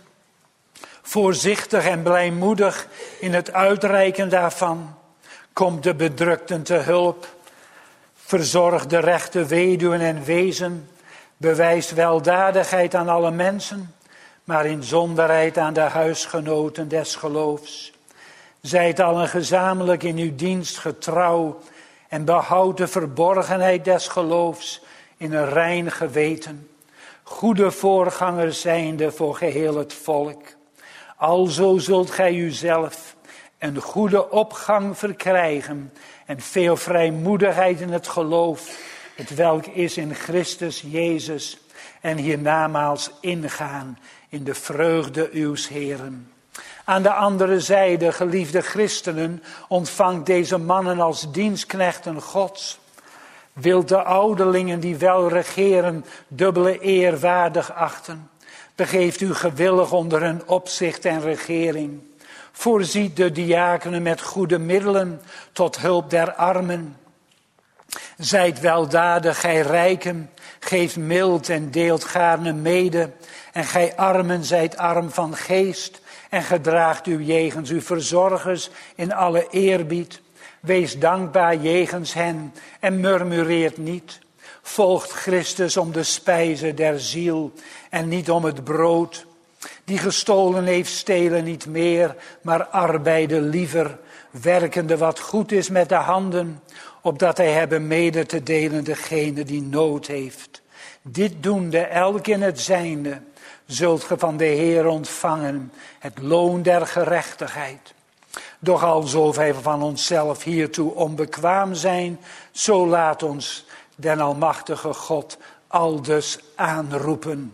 voorzichtig en blijmoedig in het uitreiken daarvan. Komt de bedrukten te hulp, verzorg de rechte weduwen en wezen, bewijst weldadigheid aan alle mensen, maar inzonderheid aan de huisgenoten des geloofs. Zijt allen gezamenlijk in uw dienst getrouw en behoud de verborgenheid des geloofs in een rein geweten. Goede voorgangers zijnde voor geheel het volk. Alzo zult gij uzelf een goede opgang verkrijgen en veel vrijmoedigheid in het geloof, het welk is in Christus Jezus, en hiernamaals ingaan in de vreugde uws Heeren. Aan de andere zijde, geliefde christenen, ontvangt deze mannen als dienstknechten Gods. Wilt de ouderlingen die wel regeren dubbele eer waardig achten. Begeeft u gewillig onder hun opzicht en regering. Voorziet de diakenen met goede middelen tot hulp der armen. Zijt weldadig, gij rijken, geeft mild en deelt gaarne mede. En gij armen zijt arm van geest en gedraagt u jegens uw verzorgers in alle eerbied. Wees dankbaar jegens hen en murmureert niet. Volgt Christus om de spijze der ziel en niet om het brood. Die gestolen heeft, stelen niet meer, maar arbeiden liever, werkende wat goed is met de handen, opdat hij hebben mede te delen degene die nood heeft. Dit doende, elk in het zijnde, zult ge van de Heer ontvangen, het loon der gerechtigheid. Doch alzo wij van onszelf hiertoe onbekwaam zijn, zo laat ons den almachtige God aldus aanroepen.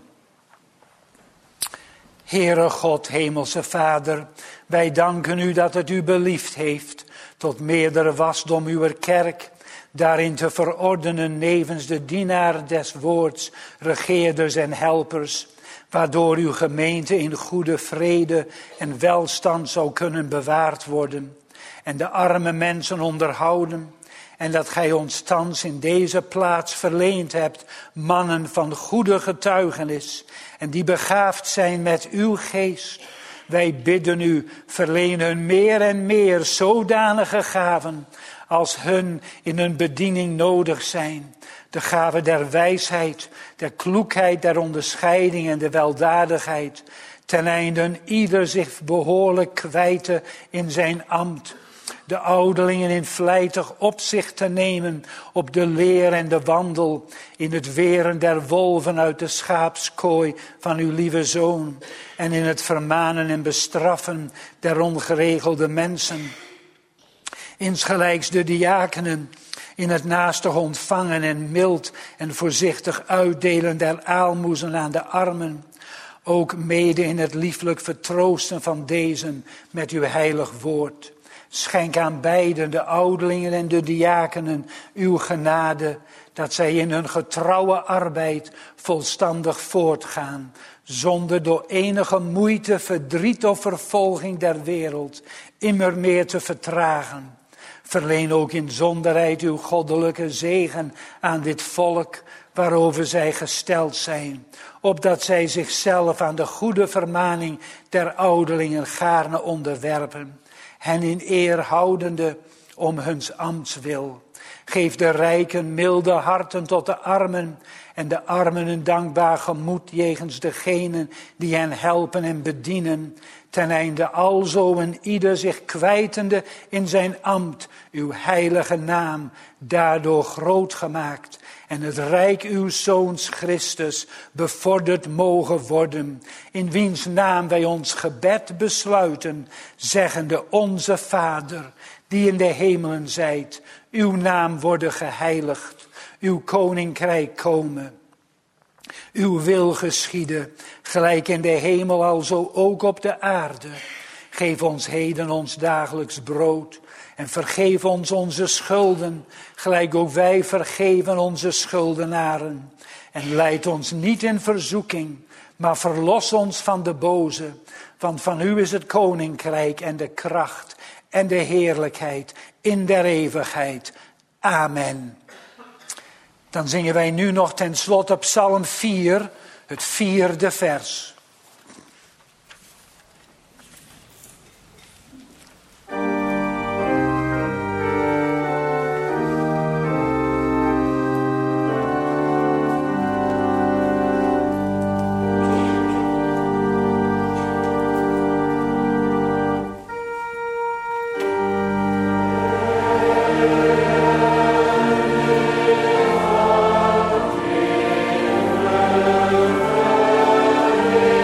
Heere God, hemelse Vader, wij danken u dat het u beliefd heeft tot meerdere wasdom uw kerk, daarin te verordenen nevens de dienaar des woords, regeerders en helpers, waardoor uw gemeente in goede vrede en welstand zou kunnen bewaard worden en de arme mensen onderhouden, en dat gij ons thans in deze plaats verleend hebt mannen van goede getuigenis en die begaafd zijn met uw geest. Wij bidden u, verleen hun meer en meer zodanige gaven als hun in hun bediening nodig zijn. De gave der wijsheid, der kloekheid, der onderscheiding en de weldadigheid, ten einde een ieder zich behoorlijk kwijte in zijn ambt. De ouderlingen in vlijtig opzicht te nemen op de leer en de wandel, in het weren der wolven uit de schaapskooi van uw lieve Zoon, en in het vermanen en bestraffen der ongeregelde mensen. Insgelijks de diakenen, in het naastig ontvangen en mild en voorzichtig uitdelen der aalmoezen aan de armen. Ook mede in het lieflijk vertroosten van dezen met uw heilig woord. Schenk aan beiden, de ouderlingen en de diakenen, uw genade, dat zij in hun getrouwe arbeid volstandig voortgaan, zonder door enige moeite, verdriet of vervolging der wereld immer meer te vertragen. Verleen ook in zonderheid uw goddelijke zegen aan dit volk, waarover zij gesteld zijn, opdat zij zichzelf aan de goede vermaning der ouderlingen gaarne onderwerpen, hen in eer houdende om huns ambts wil. Geef de rijken milde harten tot de armen en de armen een dankbaar gemoed jegens degenen die hen helpen en bedienen, ten einde alzo een ieder zich kwijtende in zijn ambt, uw heilige naam daardoor groot gemaakt en het rijk uw Zoons Christus bevorderd mogen worden, in wiens naam wij ons gebed besluiten, zeggende: Onze Vader, die in de hemelen zijt, uw naam worden geheiligd, uw koninkrijk komen. Uw wil geschieden, gelijk in de hemel alzo ook op de aarde. Geef ons heden ons dagelijks brood en vergeef ons onze schulden, gelijk ook wij vergeven onze schuldenaren. En leid ons niet in verzoeking, maar verlos ons van de boze. Want van u is het koninkrijk en de kracht en de heerlijkheid in der eeuwigheid. Amen. Dan zingen wij nu nog ten slotte Psalm vier, het vierde vers. Amen.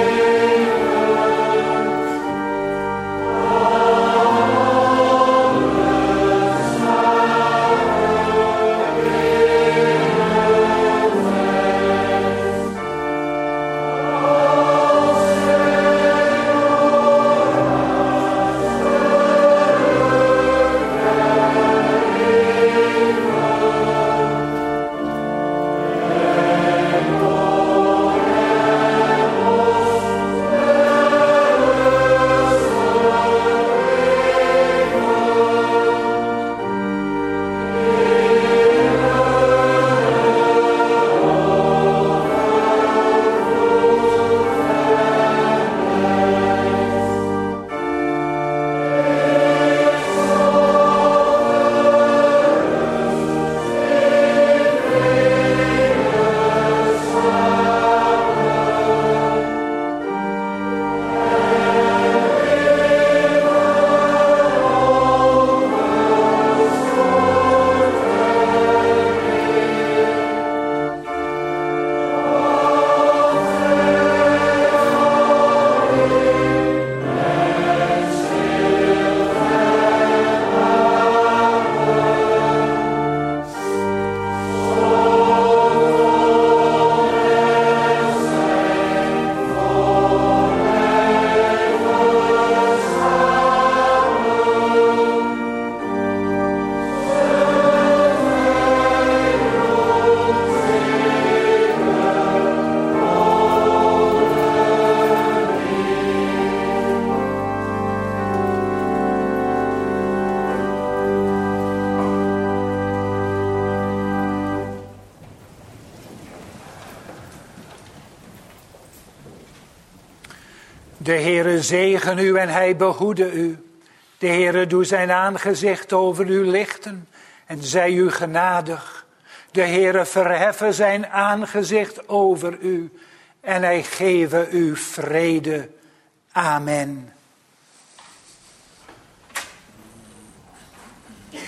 De Heere zegen u en hij behoede u. De Heere doe zijn aangezicht over u lichten en zij u genadig. De Heere verheffen zijn aangezicht over u en hij geven u vrede. Amen.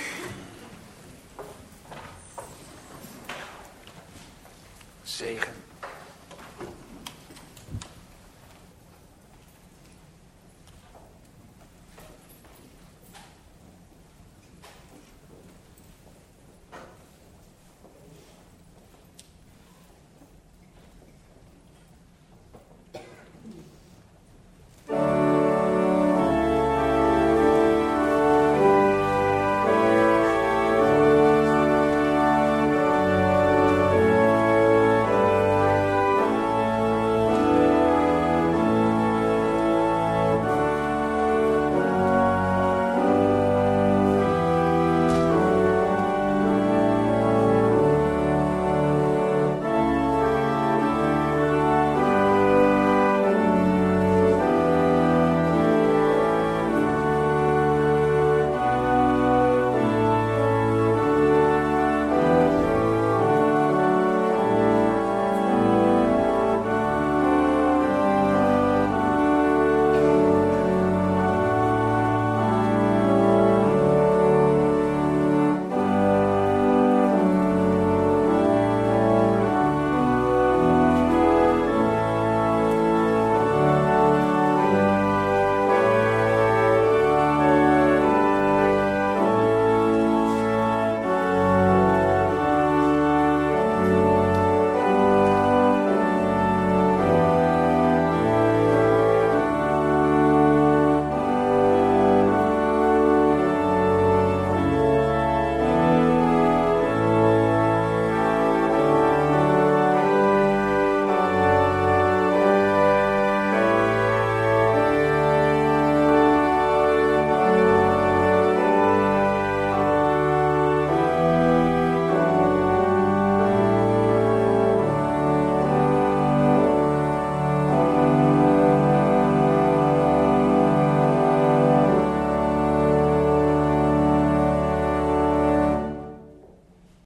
Zegen.